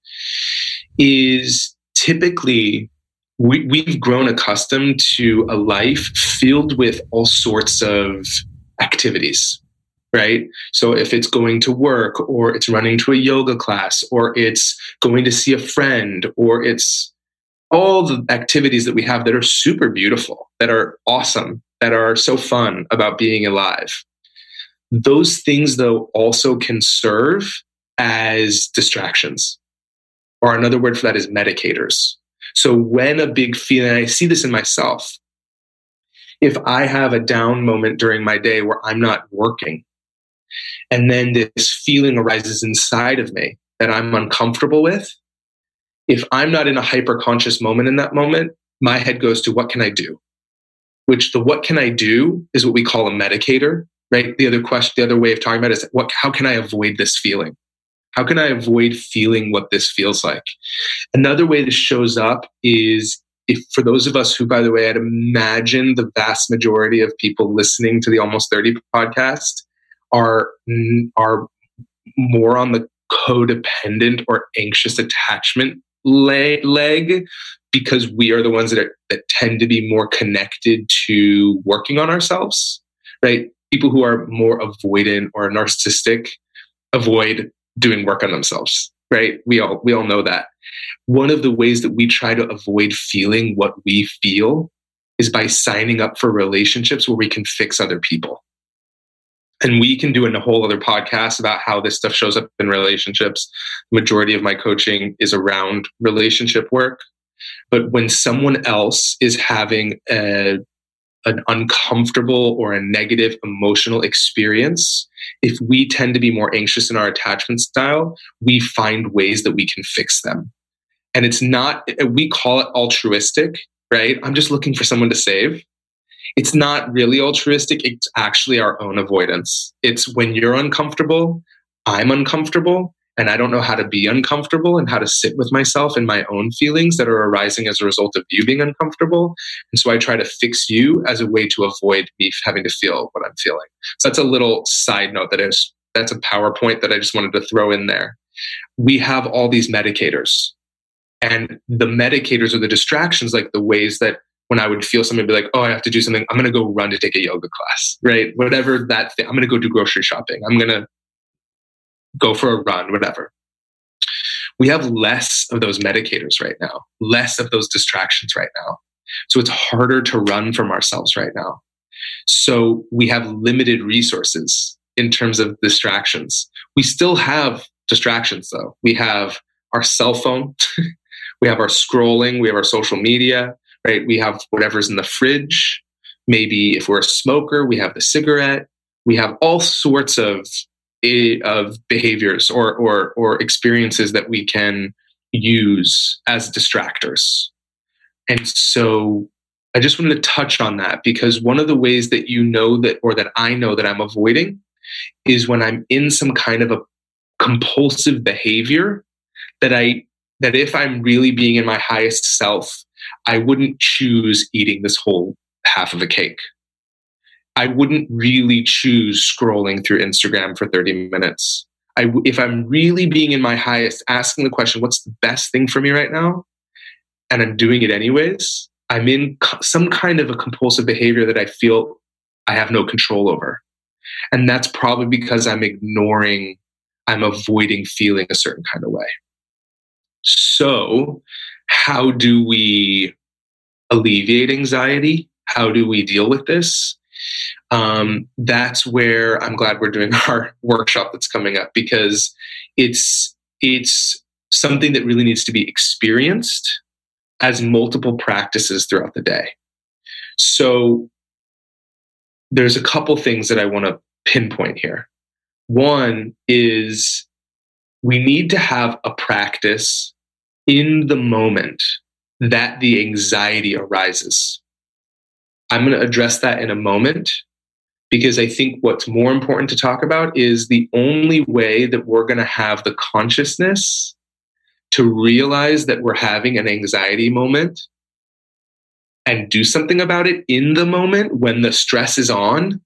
Is typically we, we've grown accustomed to a life filled with all sorts of activities. Right? So if it's going to work, or it's running to a yoga class, or it's going to see a friend, or it's all the activities that we have that are super beautiful, that are awesome, that are so fun about being alive. Those things, though, also can serve as distractions, or another word for that is medicators. So when a big feeling, I see this in myself, if I have a down moment during my day where I'm not working, and then this feeling arises inside of me that I'm uncomfortable with, if I'm not in a hyper-conscious moment in that moment, my head goes to what can I do? Which the what can I do is what we call a medicator, right? The other question, the other way of talking about it is what, how can I avoid this feeling? How can I avoid feeling what this feels like? Another way this shows up is if for those of us who, by the way, I'd imagine the vast majority of people listening to the Almost thirty podcast are, are more on the codependent or anxious attachment leg, leg because we are the ones that, are, that tend to be more connected to working on ourselves, right? People who are more avoidant or narcissistic avoid doing work on themselves, right? We all we all know that. One of the ways that we try to avoid feeling what we feel is by signing up for relationships where we can fix other people. And we can do a whole other podcast about how this stuff shows up in relationships. The majority of my coaching is around relationship work. But when someone else is having a, an uncomfortable or a negative emotional experience, if we tend to be more anxious in our attachment style, we find ways that we can fix them. And it's not, we call it altruistic, right? I'm just looking for someone to save. It's not really altruistic. It's actually our own avoidance. It's when you're uncomfortable, I'm uncomfortable, and I don't know how to be uncomfortable and how to sit with myself and my own feelings that are arising as a result of you being uncomfortable. And so I try to fix you as a way to avoid me having to feel what I'm feeling. So that's a little side note that is, that's a PowerPoint that I just wanted to throw in there. We have all these medicators, and the medicators are the distractions, like the ways that when I would feel something, be like, oh, I have to do something. I'm going to go run to take a yoga class, right? Whatever that thing, I'm going to go do grocery shopping. I'm going to go for a run, whatever. We have less of those medicators right now, less of those distractions right now. So it's harder to run from ourselves right now. So we have limited resources in terms of distractions. We still have distractions though. We have our cell phone, we have our scrolling, we have our social media, right? We have whatever's in the fridge. Maybe if we're a smoker, we have the cigarette. We have all sorts of of behaviors or, or, or experiences that we can use as distractors. And so I just wanted to touch on that because one of the ways that you know that, or that I know that I'm avoiding is when I'm in some kind of a compulsive behavior that I, that if I'm really being in my highest self, I wouldn't choose eating this whole half of a cake. I wouldn't really choose scrolling through Instagram for thirty minutes. I, if I'm really being in my highest, asking the question, what's the best thing for me right now? And I'm doing it anyways, I'm in some kind of a compulsive behavior that I feel I have no control over. And that's probably because I'm ignoring, I'm avoiding feeling a certain kind of way. So how do we alleviate anxiety? How do we deal with this? Um, that's where I'm glad we're doing our workshop that's coming up because it's it's something that really needs to be experienced as multiple practices throughout the day. So there's a couple things that I want to pinpoint here. One is we need to have a practice in the moment that the anxiety arises. I'm going to address that in a moment because I think what's more important to talk about is the only way that we're going to have the consciousness to realize that we're having an anxiety moment and do something about it in the moment when the stress is on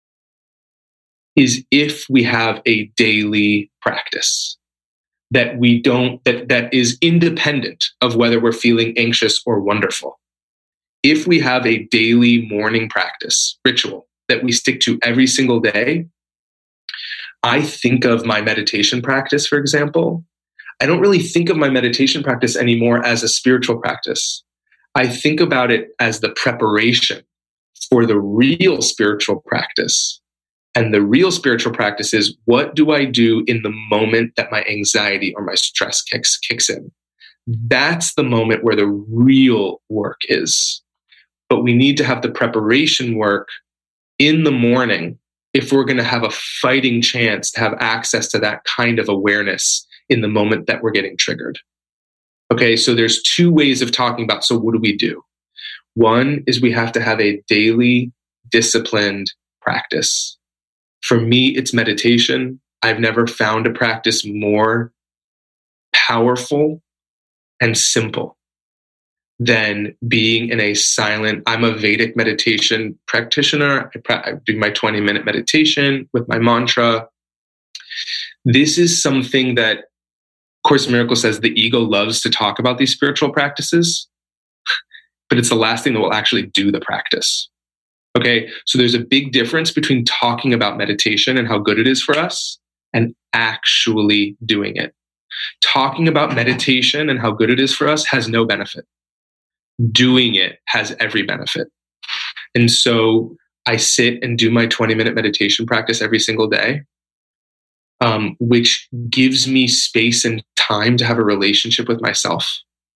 is if we have a daily practice that we don't, that, that is independent of whether we're feeling anxious or wonderful. If we have a daily morning practice, ritual that we stick to every single day, I think of my meditation practice, for example. I don't really think of my meditation practice anymore as a spiritual practice. I think about it as the preparation for the real spiritual practice. And the real spiritual practice is, what do I do in the moment that my anxiety or my stress kicks kicks in? That's the moment where the real work is. But we need to have the preparation work in the morning if we're going to have a fighting chance to have access to that kind of awareness in the moment that we're getting triggered. Okay, so there's two ways of talking about, so what do we do? One is we have to have a daily disciplined practice. For me, it's meditation. I've never found a practice more powerful and simple than being in a silent, I'm a Vedic meditation practitioner. I, pra- I do my twenty minute meditation with my mantra. This is something that Course in Miracles says the ego loves to talk about these spiritual practices, but it's the last thing that will actually do the practice. Okay, so there's a big difference between talking about meditation and how good it is for us and actually doing it. Talking about meditation and how good it is for us has no benefit. Doing it has every benefit. And so I sit and do my twenty minute meditation practice every single day, um, which gives me space and time to have a relationship with myself,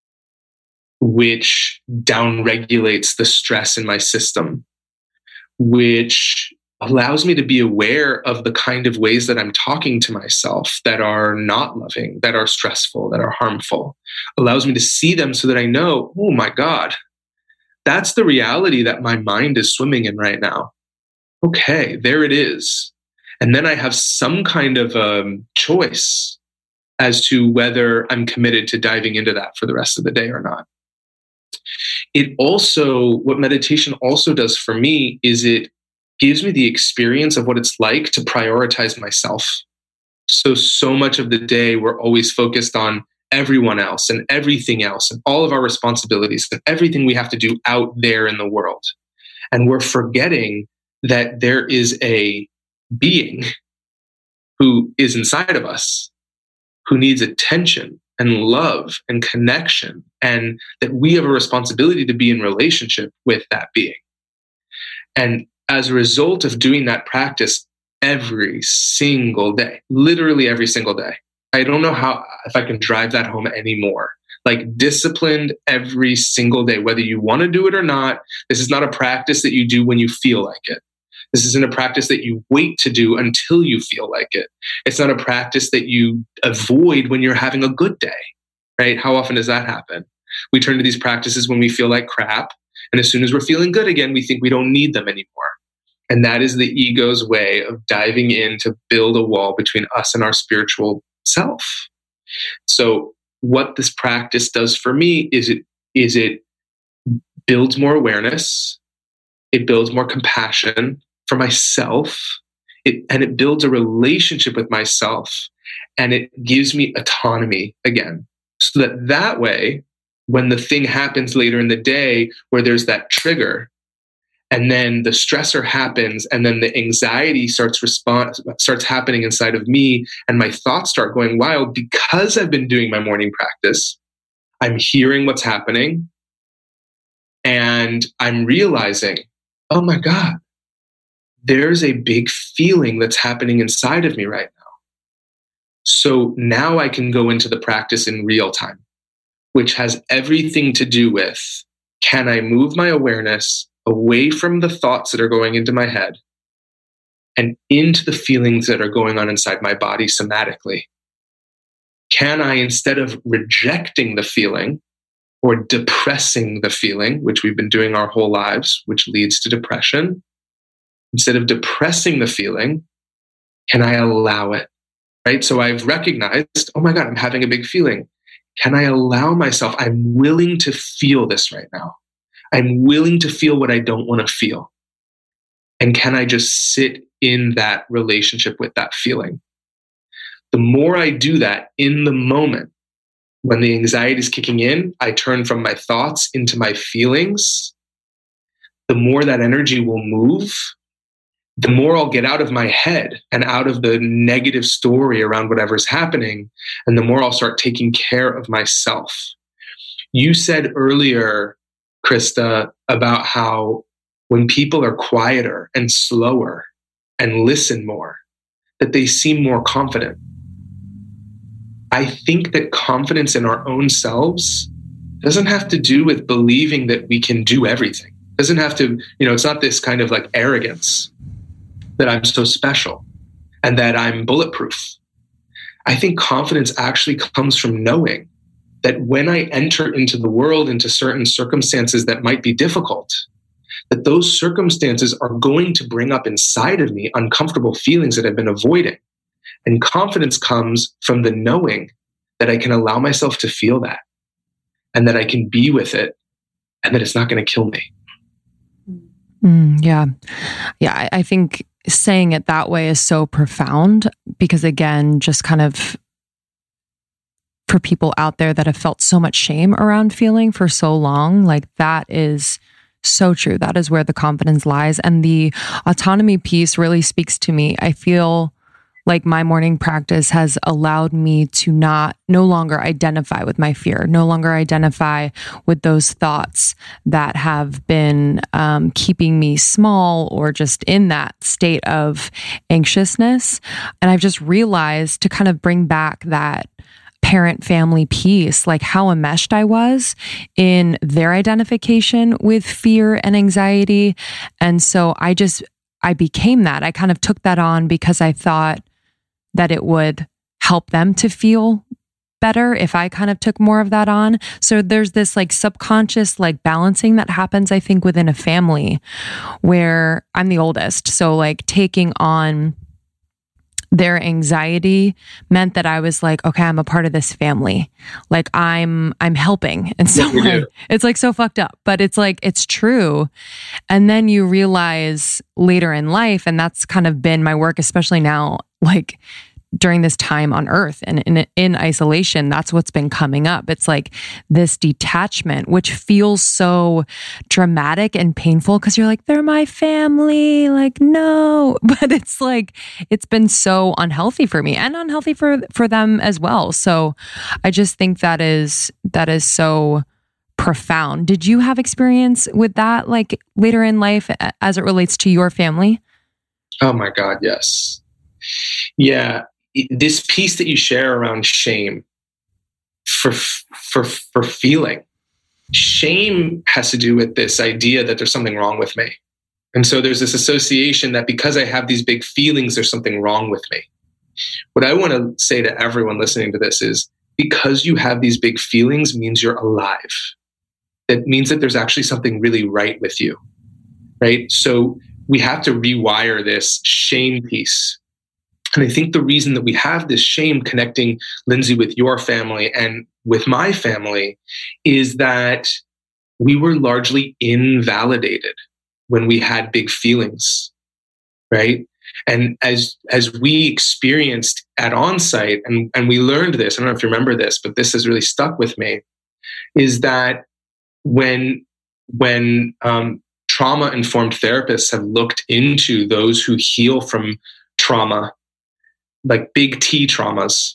which downregulates the stress in my system, which allows me to be aware of the kind of ways that I'm talking to myself that are not loving, that are stressful, that are harmful. Allows me to see them so that I know, oh my God, that's the reality that my mind is swimming in right now. Okay, there it is. And then I have some kind of um, choice as to whether I'm committed to diving into that for the rest of the day or not. It also, what meditation also does for me is it gives me the experience of what it's like to prioritize myself. So, so much of the day, we're always focused on everyone else and everything else and all of our responsibilities and everything we have to do out there in the world. And we're forgetting that there is a being who is inside of us, who needs attention and love and connection, and that we have a responsibility to be in relationship with that being. And as a result of doing that practice every single day, literally every single day, I don't know how, if I can drive that home anymore. Like disciplined every single day, whether you want to do it or not. This is not a practice that you do when you feel like it. This isn't a practice that you wait to do until you feel like it. It's not a practice that you avoid when you're having a good day, right? How often does that happen? We turn to these practices when we feel like crap. And as soon as we're feeling good again, we think we don't need them anymore. And that is the ego's way of diving in to build a wall between us and our spiritual self. So what this practice does for me is it is it builds more awareness, it builds more compassion for myself, it, and it builds a relationship with myself, and it gives me autonomy again. So that that way, when the thing happens later in the day where there's that trigger, and then the stressor happens, and then the anxiety starts respond starts happening inside of me, and my thoughts start going wild because I've been doing my morning practice. I'm hearing what's happening, and I'm realizing, oh my God, there's a big feeling that's happening inside of me right now. So now I can go into the practice in real time, which has everything to do with, can I move my awareness away from the thoughts that are going into my head and into the feelings that are going on inside my body somatically? Can I, instead of rejecting the feeling or depressing the feeling, which we've been doing our whole lives, which leads to depression, instead of depressing the feeling, can I allow it? Right? So I've recognized, oh my God, I'm having a big feeling. Can I allow myself? I'm willing to feel this right now. I'm willing to feel what I don't want to feel. And can I just sit in that relationship with that feeling? The more I do that in the moment, when the anxiety is kicking in, I turn from my thoughts into my feelings. The more that energy will move, the more I'll get out of my head and out of the negative story around whatever's happening, and the more I'll start taking care of myself. You said earlier, Krista, about how when people are quieter and slower and listen more, that they seem more confident. I think that confidence in our own selves doesn't have to do with believing that we can do everything. It doesn't have to, you know, it's not this kind of like arrogance that I'm so special and that I'm bulletproof. I think confidence actually comes from knowing that when I enter into the world, into certain circumstances that might be difficult, that those circumstances are going to bring up inside of me uncomfortable feelings that I've been avoiding. And confidence comes from the knowing that I can allow myself to feel that and that I can be with it and that it's not going to kill me. Mm, yeah. Yeah. I, I think saying it that way is so profound because, again, just kind of for people out there that have felt so much shame around feeling for so long, like that is so true. That is where the confidence lies. And the autonomy piece really speaks to me. I feel like my morning practice has allowed me to not, no longer identify with my fear, no longer identify with those thoughts that have been um, keeping me small or just in that state of anxiousness. And I've just realized to kind of bring back that parent family piece, like how enmeshed I was in their identification with fear and anxiety. And so I just, I became that. I kind of took that on because I thought that it would help them to feel better if I kind of took more of that on. So there's this like subconscious like balancing that happens, I think, within a family where I'm the oldest. So like taking on their anxiety meant that I was like, okay, I'm a part of this family. Like I'm, I'm helping in some way. It's like so fucked up, but it's like, it's true. And then you realize later in life, and that's kind of been my work, especially now, like during this time on earth and in, in isolation, that's what's been coming up. It's like this detachment, which feels so dramatic and painful because you're like, they're my family. Like, no, but it's like, it's been so unhealthy for me and unhealthy for, for them as well. So I just think that is, that is so profound. Did you have experience with that, like later in life as it relates to your family? Oh my God. Yes. Yeah. This piece that you share around shame for, for, for feeling, shame has to do with this idea that there's something wrong with me. And so there's this association that because I have these big feelings, there's something wrong with me. What I want to say to everyone listening to this is because you have these big feelings means you're alive. It means that there's actually something really right with you, right? So we have to rewire this shame piece. And I think the reason that we have this shame connecting, Lindsay, with your family and with my family is that we were largely invalidated when we had big feelings, right? And as as we experienced at Onsite, and, and we learned this, I don't know if you remember this, but this has really stuck with me, is that when, when um, trauma-informed therapists have looked into those who heal from trauma, like big T traumas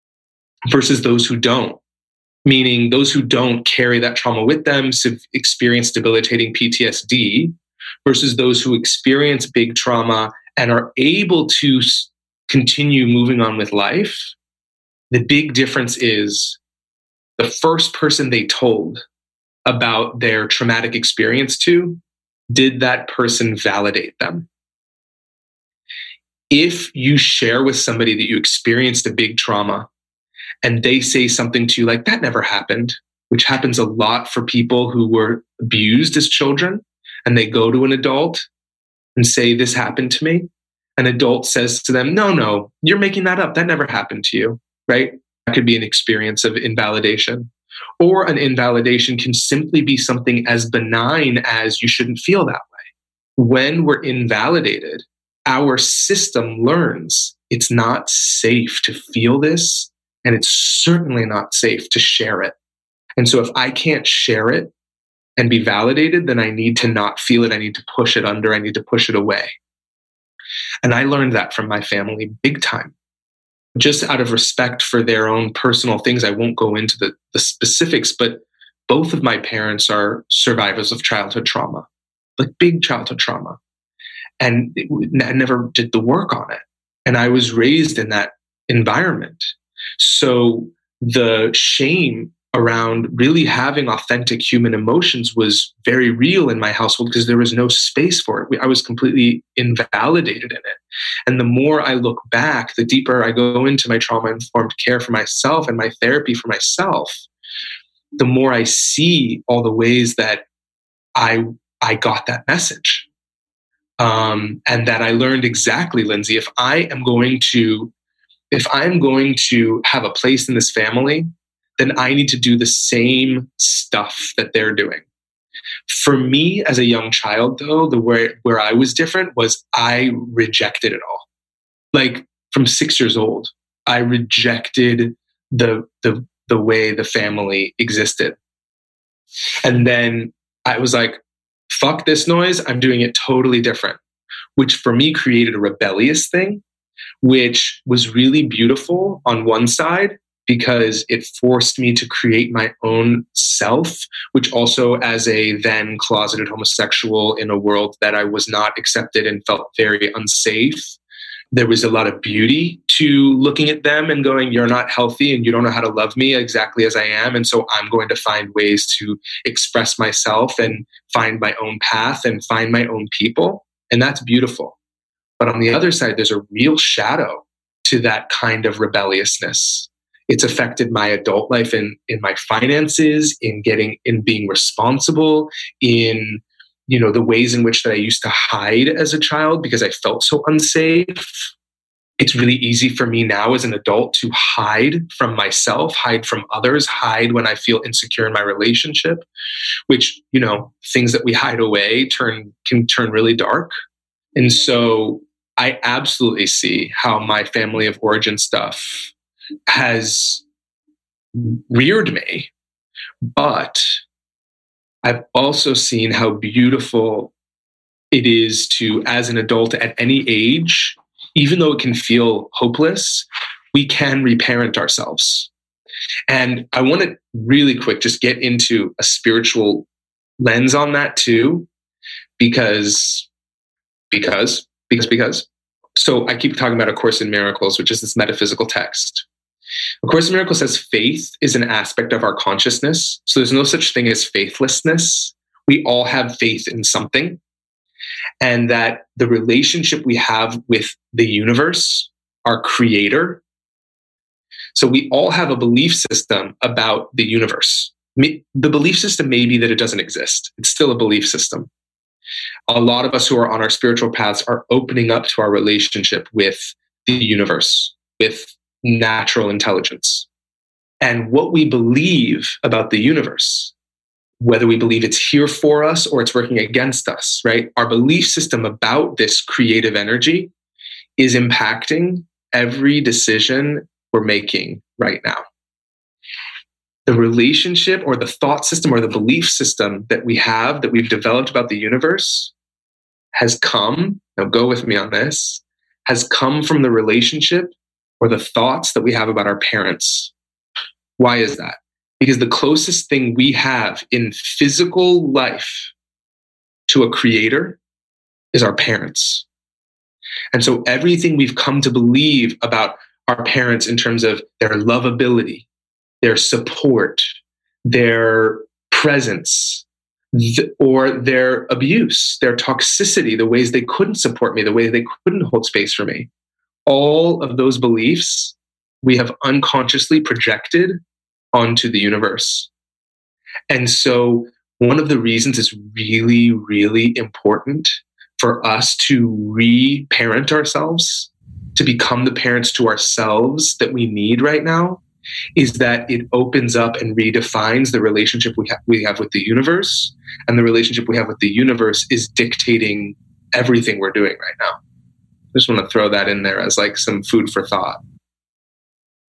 versus those who don't, meaning those who don't carry that trauma with them, so experience debilitating P T S D versus those who experience big trauma and are able to continue moving on with life. The big difference is the first person they told about their traumatic experience to, did that person validate them? If you share with somebody that you experienced a big trauma and they say something to you like, that never happened, which happens a lot for people who were abused as children, and they go to an adult and say, this happened to me. An adult says to them, no, no, you're making that up. That never happened to you, right? That could be an experience of invalidation. Or an invalidation can simply be something as benign as you shouldn't feel that way. When we're invalidated, our system learns it's not safe to feel this, and it's certainly not safe to share it. And so if I can't share it and be validated, then I need to not feel it. I need to push it under. I need to push it away. And I learned that from my family big time. Just out of respect for their own personal things, I won't go into the, the specifics, but both of my parents are survivors of childhood trauma, like big childhood trauma. And it, I never did the work on it. And I was raised in that environment. So the shame around really having authentic human emotions was very real in my household because there was no space for it. I was completely invalidated in it. And the more I look back, the deeper I go into my trauma-informed care for myself and my therapy for myself, the more I see all the ways that I I got that message. Um, and that I learned exactly, Lindsay, if I am going to, if I'm going to have a place in this family, then I need to do the same stuff that they're doing. For me, as a young child, though, the where where I was different was I rejected it all. Like from six years old, I rejected the the the way the family existed. And then I was like, fuck this noise, I'm doing it totally different, which for me created a rebellious thing, which was really beautiful on one side because it forced me to create my own self, which also as a then closeted homosexual in a world that I was not accepted and felt very unsafe, there was a lot of beauty to looking at them and going, you're not healthy and you don't know how to love me exactly as I am. And so I'm going to find ways to express myself and find my own path and find my own people. And that's beautiful. But on the other side, there's a real shadow to that kind of rebelliousness. It's affected my adult life in, in my finances, in getting, in being responsible, in you know, the ways in which that I used to hide as a child because I felt so unsafe. It's really easy for me now as an adult to hide from myself, hide from others, hide when I feel insecure in my relationship, which, you know, things that we hide away turn can turn really dark. And so I absolutely see how my family of origin stuff has reared me, but I've also seen how beautiful it is to, as an adult at any age, even though it can feel hopeless, we can reparent ourselves. And I want to really quick just get into a spiritual lens on that too, because, because, because, because. So I keep talking about A Course in Miracles, which is this metaphysical text. A Course in Miracles says faith is an aspect of our consciousness. So there's no such thing as faithlessness. We all have faith in something. And that the relationship we have with the universe, our creator. So we all have a belief system about the universe. The belief system may be that it doesn't exist. It's still a belief system. A lot of us who are on our spiritual paths are opening up to our relationship with the universe, with natural intelligence. And what we believe about the universe, whether we believe it's here for us or it's working against us, right? Our belief system about this creative energy is impacting every decision we're making right now. The relationship or the thought system or the belief system that we have, that we've developed about the universe has come, now go with me on this, has come from the relationship or the thoughts that we have about our parents. Why is that? Because the closest thing we have in physical life to a creator is our parents. And so everything we've come to believe about our parents in terms of their lovability, their support, their presence, th- or their abuse, their toxicity, the ways they couldn't support me, the way they couldn't hold space for me, all of those beliefs we have unconsciously projected onto the universe. And so one of the reasons it's really, really important for us to re-parent ourselves, to become the parents to ourselves that we need right now, is that it opens up and redefines the relationship we, ha- we have with the universe. And the relationship we have with the universe is dictating everything we're doing right now. I just want to throw that in there as like some food for thought.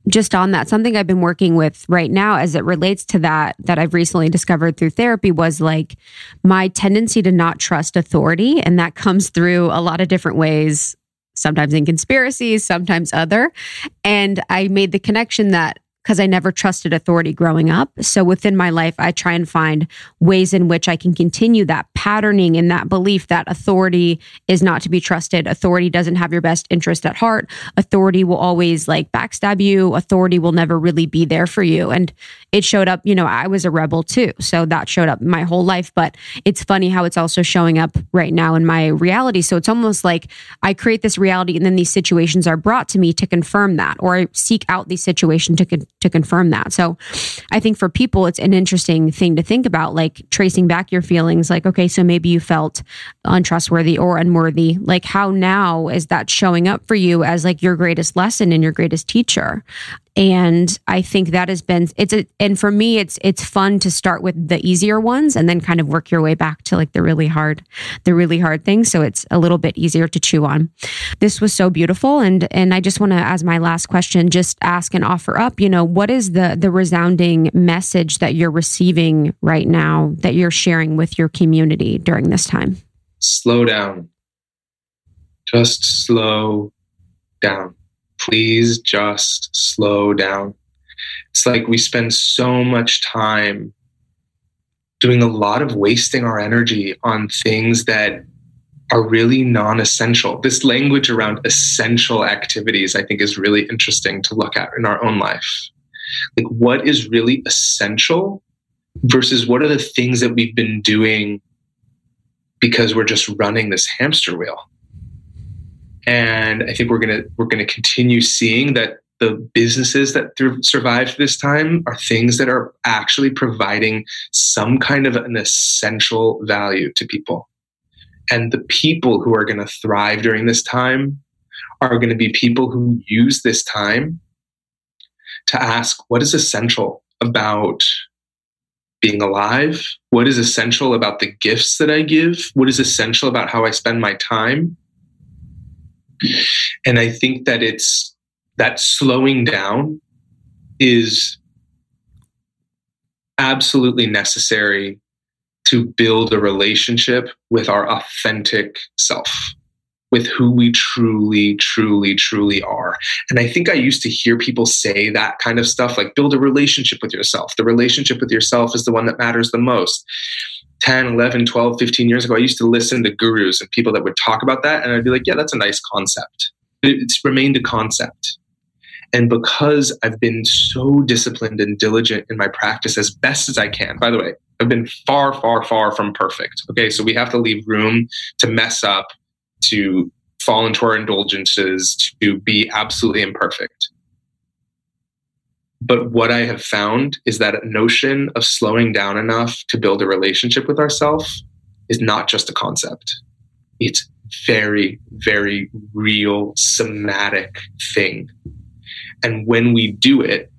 just on that, something I've been working with right now as it relates to that, that I've recently discovered through therapy was like my tendency to not trust authority. And that comes through a lot of different ways, sometimes in conspiracies, sometimes other. And I made the connection that because I never trusted authority growing up. So within my life, I try and find ways in which I can continue that patterning and that belief that authority is not to be trusted. Authority doesn't have your best interest at heart. Authority will always like backstab you. Authority will never really be there for you. And it showed up, you know, I was a rebel too. So that showed up my whole life. But it's funny how it's also showing up right now in my reality. So it's almost like I create this reality and then these situations are brought to me to confirm that, or I seek out these situations to con- to confirm that. So I think for people, it's an interesting thing to think about, like tracing back your feelings, like, okay, so maybe you felt untrustworthy or unworthy. Like how now is that showing up for you as like your greatest lesson and your greatest teacher? And I think that has been, it's a, and for me, it's, it's fun to start with the easier ones and then kind of work your way back to like the really hard, the really hard things. So it's a little bit easier to chew on. This was so beautiful. And, and I just want to, as my last question, just ask and offer up, you know, what is the, the resounding message that you're receiving right now that you're sharing with your community during this time? Slow down. Just slow down. Please just slow down. It's like we spend so much time doing a lot of wasting our energy on things that are really non-essential. This language around essential activities, I think, is really interesting to look at in our own life. Like, what is really essential versus what are the things that we've been doing because we're just running this hamster wheel? And I think we're gonna we're gonna continue seeing that the businesses that th- survived this time are things that are actually providing some kind of an essential value to people. And the people who are going to thrive during this time are going to be people who use this time to ask, what is essential about being alive? What is essential about the gifts that I give? What is essential about how I spend my time? And I think that it's that slowing down is absolutely necessary to build a relationship with our authentic self, with who we truly, truly, truly are. And I think I used to hear people say that kind of stuff, like build a relationship with yourself. The relationship with yourself is the one that matters the most. ten, eleven, twelve, fifteen years ago, I used to listen to gurus and people that would talk about that. And I'd be like, yeah, that's a nice concept. It's remained a concept. And because I've been so disciplined and diligent in my practice as best as I can, by the way, I've been far, far, far from perfect. Okay. So we have to leave room to mess up, to fall into our indulgences, to be absolutely imperfect. But what I have found is that notion of slowing down enough to build a relationship with ourselves is not just a concept. It's very, very real, somatic thing. And when we do it,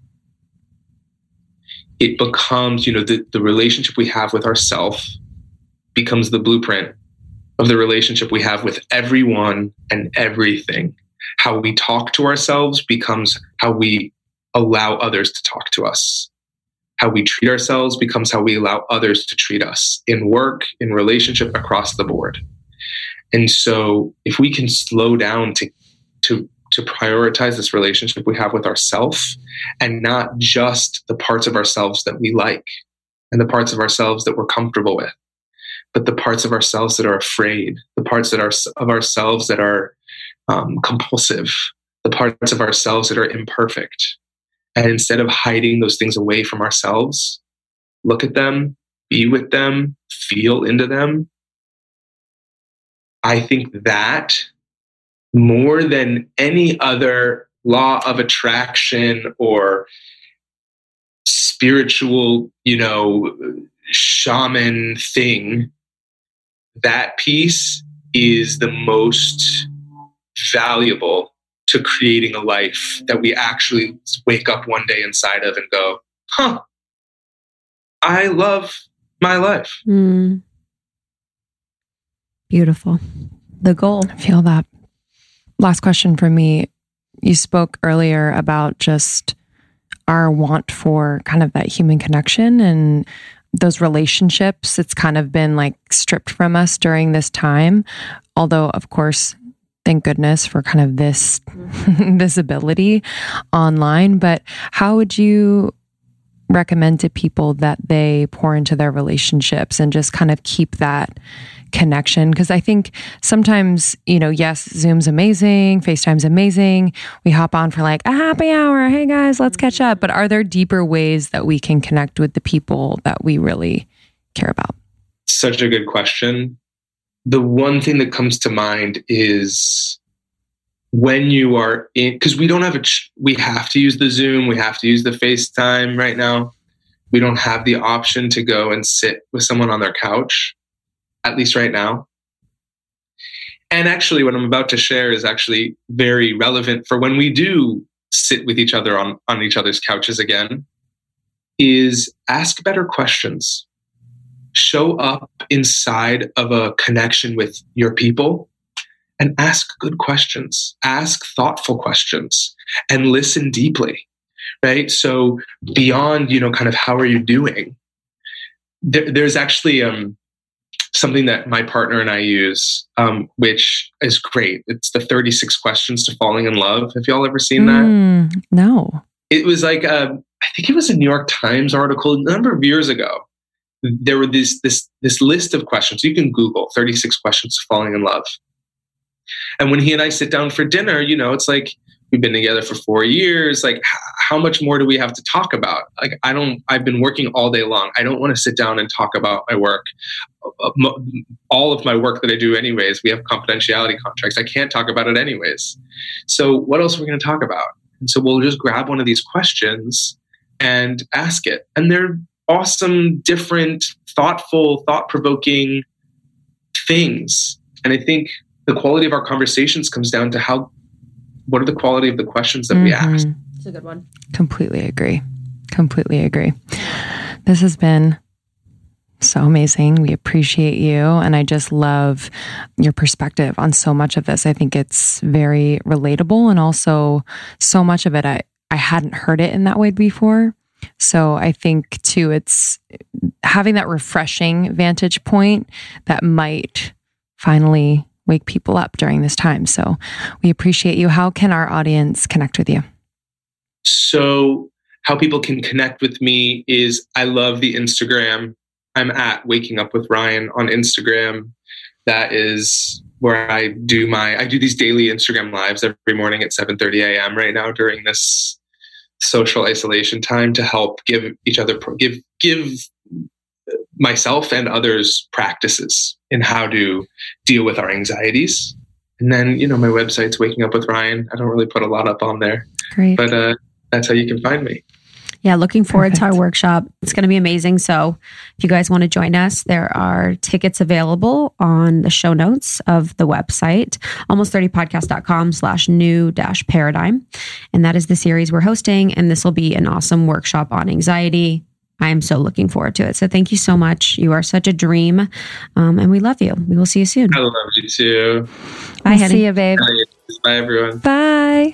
it becomes, you know, the, the relationship we have with ourselves becomes the blueprint of the relationship we have with everyone and everything. How we talk to ourselves becomes how we allow others to talk to us. How we treat ourselves becomes how we allow others to treat us in work, in relationship, across the board. And so if we can slow down to, to, to prioritize this relationship we have with ourselves and not just the parts of ourselves that we like and the parts of ourselves that we're comfortable with, but the parts of ourselves that are afraid, the parts that are of ourselves that are um, compulsive, the parts of ourselves that are imperfect. And instead of hiding those things away from ourselves, look at them, be with them, feel into them. I think that more than any other law of attraction or spiritual, you know, shaman thing, that piece is the most valuable to creating a life that we actually wake up one day inside of and go, huh, I love my life. Mm. Beautiful. The goal. I feel that. Last question for me. You spoke earlier about just our want for kind of that human connection and those relationships. It's kind of been like stripped from us during this time. Although, of course, thank goodness for kind of this visibility online. But how would you recommend to people that they pour into their relationships and just kind of keep that connection? Because I think sometimes, you know, yes, Zoom's amazing, FaceTime's amazing. We hop on for like a happy hour. Hey guys, let's catch up. But are there deeper ways that we can connect with the people that we really care about? Such a good question. The one thing that comes to mind is when you are in, because we don't have a, ch- we have to use the Zoom, we have to use the FaceTime right now. We don't have the option to go and sit with someone on their couch, at least right now. And actually, what I'm about to share is actually very relevant for when we do sit with each other on, on each other's couches again, is ask better questions. Show up inside of a connection with your people and ask good questions, ask thoughtful questions, and listen deeply, right? So beyond, you know, kind of how are you doing? There, there's actually um, something that my partner and I use, um, which is great. It's the thirty-six questions to falling in love. Have y'all ever seen that? Mm, no. It was like, a, I think it was a New York Times article a number of years ago. There were this, this, this list of questions. You can Google thirty-six questions to falling in love. And when he and I sit down for dinner, you know, it's like, we've been together for four years. Like, h- how much more do we have to talk about? Like, I don't, I've been working all day long. I don't want to sit down and talk about my work. All of my work that I do anyways, we have confidentiality contracts. I can't talk about it anyways. So what else are we going to talk about? And so we'll just grab one of these questions and ask it. And they're awesome, different, thoughtful, thought-provoking things. And I think the quality of our conversations comes down to how, what are the quality of the questions that mm-hmm. we ask? It's a good one. Completely agree. Completely agree. This has been so amazing. We appreciate you. And I just love your perspective on so much of this. I think it's very relatable. And also so much of it, I, I hadn't heard it in that way before. So I think too, it's having that refreshing vantage point that might finally wake people up during this time. So we appreciate you. How can our audience connect with you? So how people can connect with me is I love the Instagram. I'm at Waking Up with Ryan on Instagram. That is where I do my, I do these daily Instagram lives every morning at seven thirty a.m. right now during this social isolation time to help give each other, give, give myself and others practices in how to deal with our anxieties. And then, you know, my website's Waking Up with Ryan. I don't really put a lot up on there. Great. But uh, that's how you can find me. Yeah, looking forward Perfect. to our workshop. It's going to be amazing. So if you guys want to join us, there are tickets available on the show notes of the website, almost thirty podcast dot com slash new dash paradigm. And that is the series we're hosting. And this will be an awesome workshop on anxiety. I am so looking forward to it. So thank you so much. You are such a dream. Um, and we love you. We will see you soon. I love you too. Bye, We'll honey. see you, babe. Bye, Bye everyone. Bye.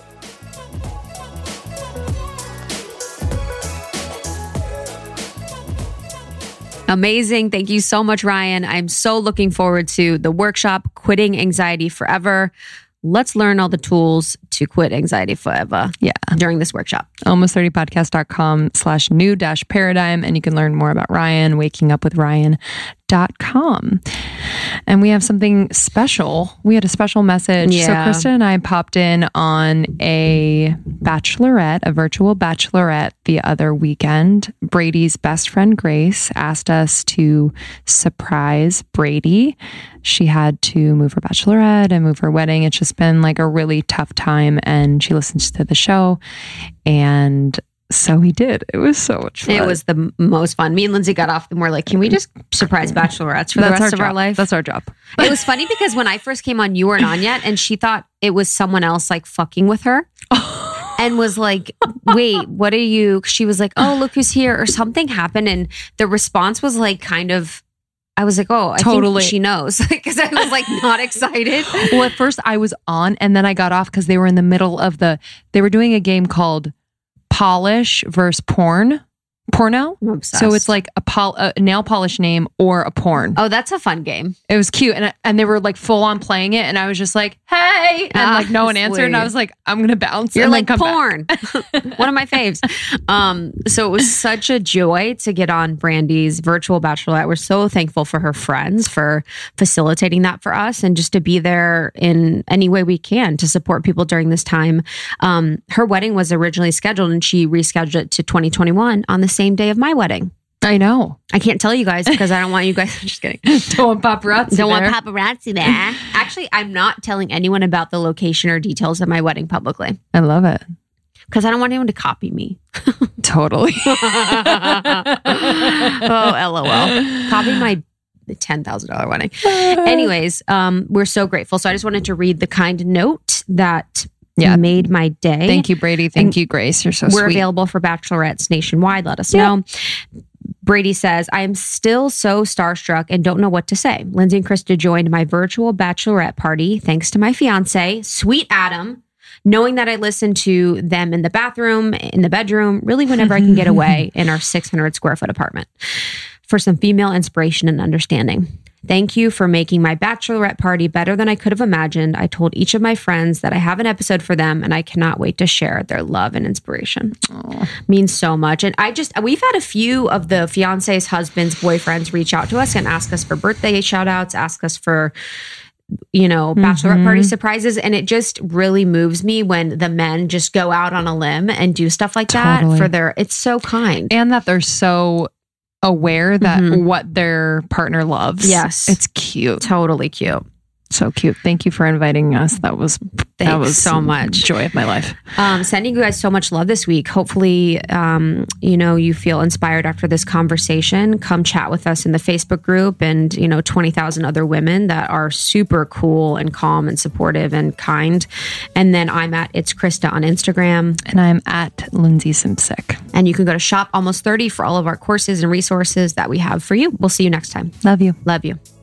Amazing. Thank you so much, Ryan. I'm so looking forward to the workshop, Quitting Anxiety Forever. Let's learn all the tools to quit anxiety forever. Yeah. During this workshop. almost thirty podcast dot com slash new dash paradigm. And you can learn more about Ryan, waking up with ryan dot com. And we have something special. We had a special message. Yeah. So Krista and I popped in on a bachelorette, a virtual bachelorette the other weekend. Brady's best friend, Grace, asked us to surprise Brady. She had to move her bachelorette and move her wedding. It's just been like a really tough time. And she listens to the show. And so we did. It was so much fun. It was the m- most fun. Me and Lindsay got off and we're like, can we just surprise bachelorettes for the That's rest of our our job. life? That's our job. It was funny because when I first came on, you weren't on yet. And she thought it was someone else like fucking with her. And was like, wait, what are you? She was like, oh, look who's here. Or something happened. And the response was like kind of, I was like, oh, I Totally. think she knows. Because I was like not excited. Well, at first I was on and then I got off because they were in the middle of the, they were doing a game called polish versus porn. Porno. I'm obsessed. So it's like a, pol- a nail polish name or a porn. Oh, that's a fun game. It was cute. And and they were like full on playing it. And I was just like, hey. And Ah, like no one answered. And I sweet. was like, I'm going to bounce. You're and like then come porn. back. One of my faves. Um, so it was such a joy to get on Brandy's virtual bachelorette. We're so thankful for her friends for facilitating that for us and just to be there in any way we can to support people during this time. Um, her wedding was originally scheduled and she rescheduled it to twenty twenty-one on the same day of my wedding. I know. I can't tell you guys because I don't want you guys. I'm just kidding. Don't want paparazzi Don't there. want paparazzi there. Actually, I'm not telling anyone about the location or details of my wedding publicly I love it. because I don't want anyone to copy me. Totally. Oh, LOL. Copy my ten thousand dollars wedding. Anyways, um, we're so grateful. So I just wanted to read the kind note that Yeah. made my day. Thank you, Brady. Thank And you, Grace. You're so We're sweet. available for bachelorettes nationwide. Let us Yeah. know. Brady says, I am still so starstruck and don't know what to say. Lindsay and Krista joined my virtual bachelorette party thanks to my fiance, sweet Adam, knowing that I listen to them in the bathroom, in the bedroom, really whenever I can get away in our six hundred square foot apartment for some female inspiration and understanding. Thank you for making my bachelorette party better than I could have imagined. I told each of my friends that I have an episode for them and I cannot wait to share their love and inspiration. Aw. Means so much. And I just, we've had a few of the fiance's husbands, boyfriends reach out to us and ask us for birthday shout outs, ask us for, you know, bachelorette Mhm. party surprises. And it just really moves me when the men just go out on a limb and do stuff like Totally. that for their, it's so kind. And that they're so aware that Mhm. what their partner loves. Yes. It's cute. Totally cute. So cute. Thank you for inviting us. That was Thanks that was so much. joy of my life. Um, sending you guys so much love this week. Hopefully, um, you know, you feel inspired after this conversation. Come chat with us in the Facebook group and, you know, twenty thousand other women that are super cool and calm and supportive and kind. And then I'm at It's Krista on Instagram. And I'm at Lindsay Simsick. And you can go to Shop Almost thirty for all of our courses and resources that we have for you. We'll see you next time. Love you. Love you.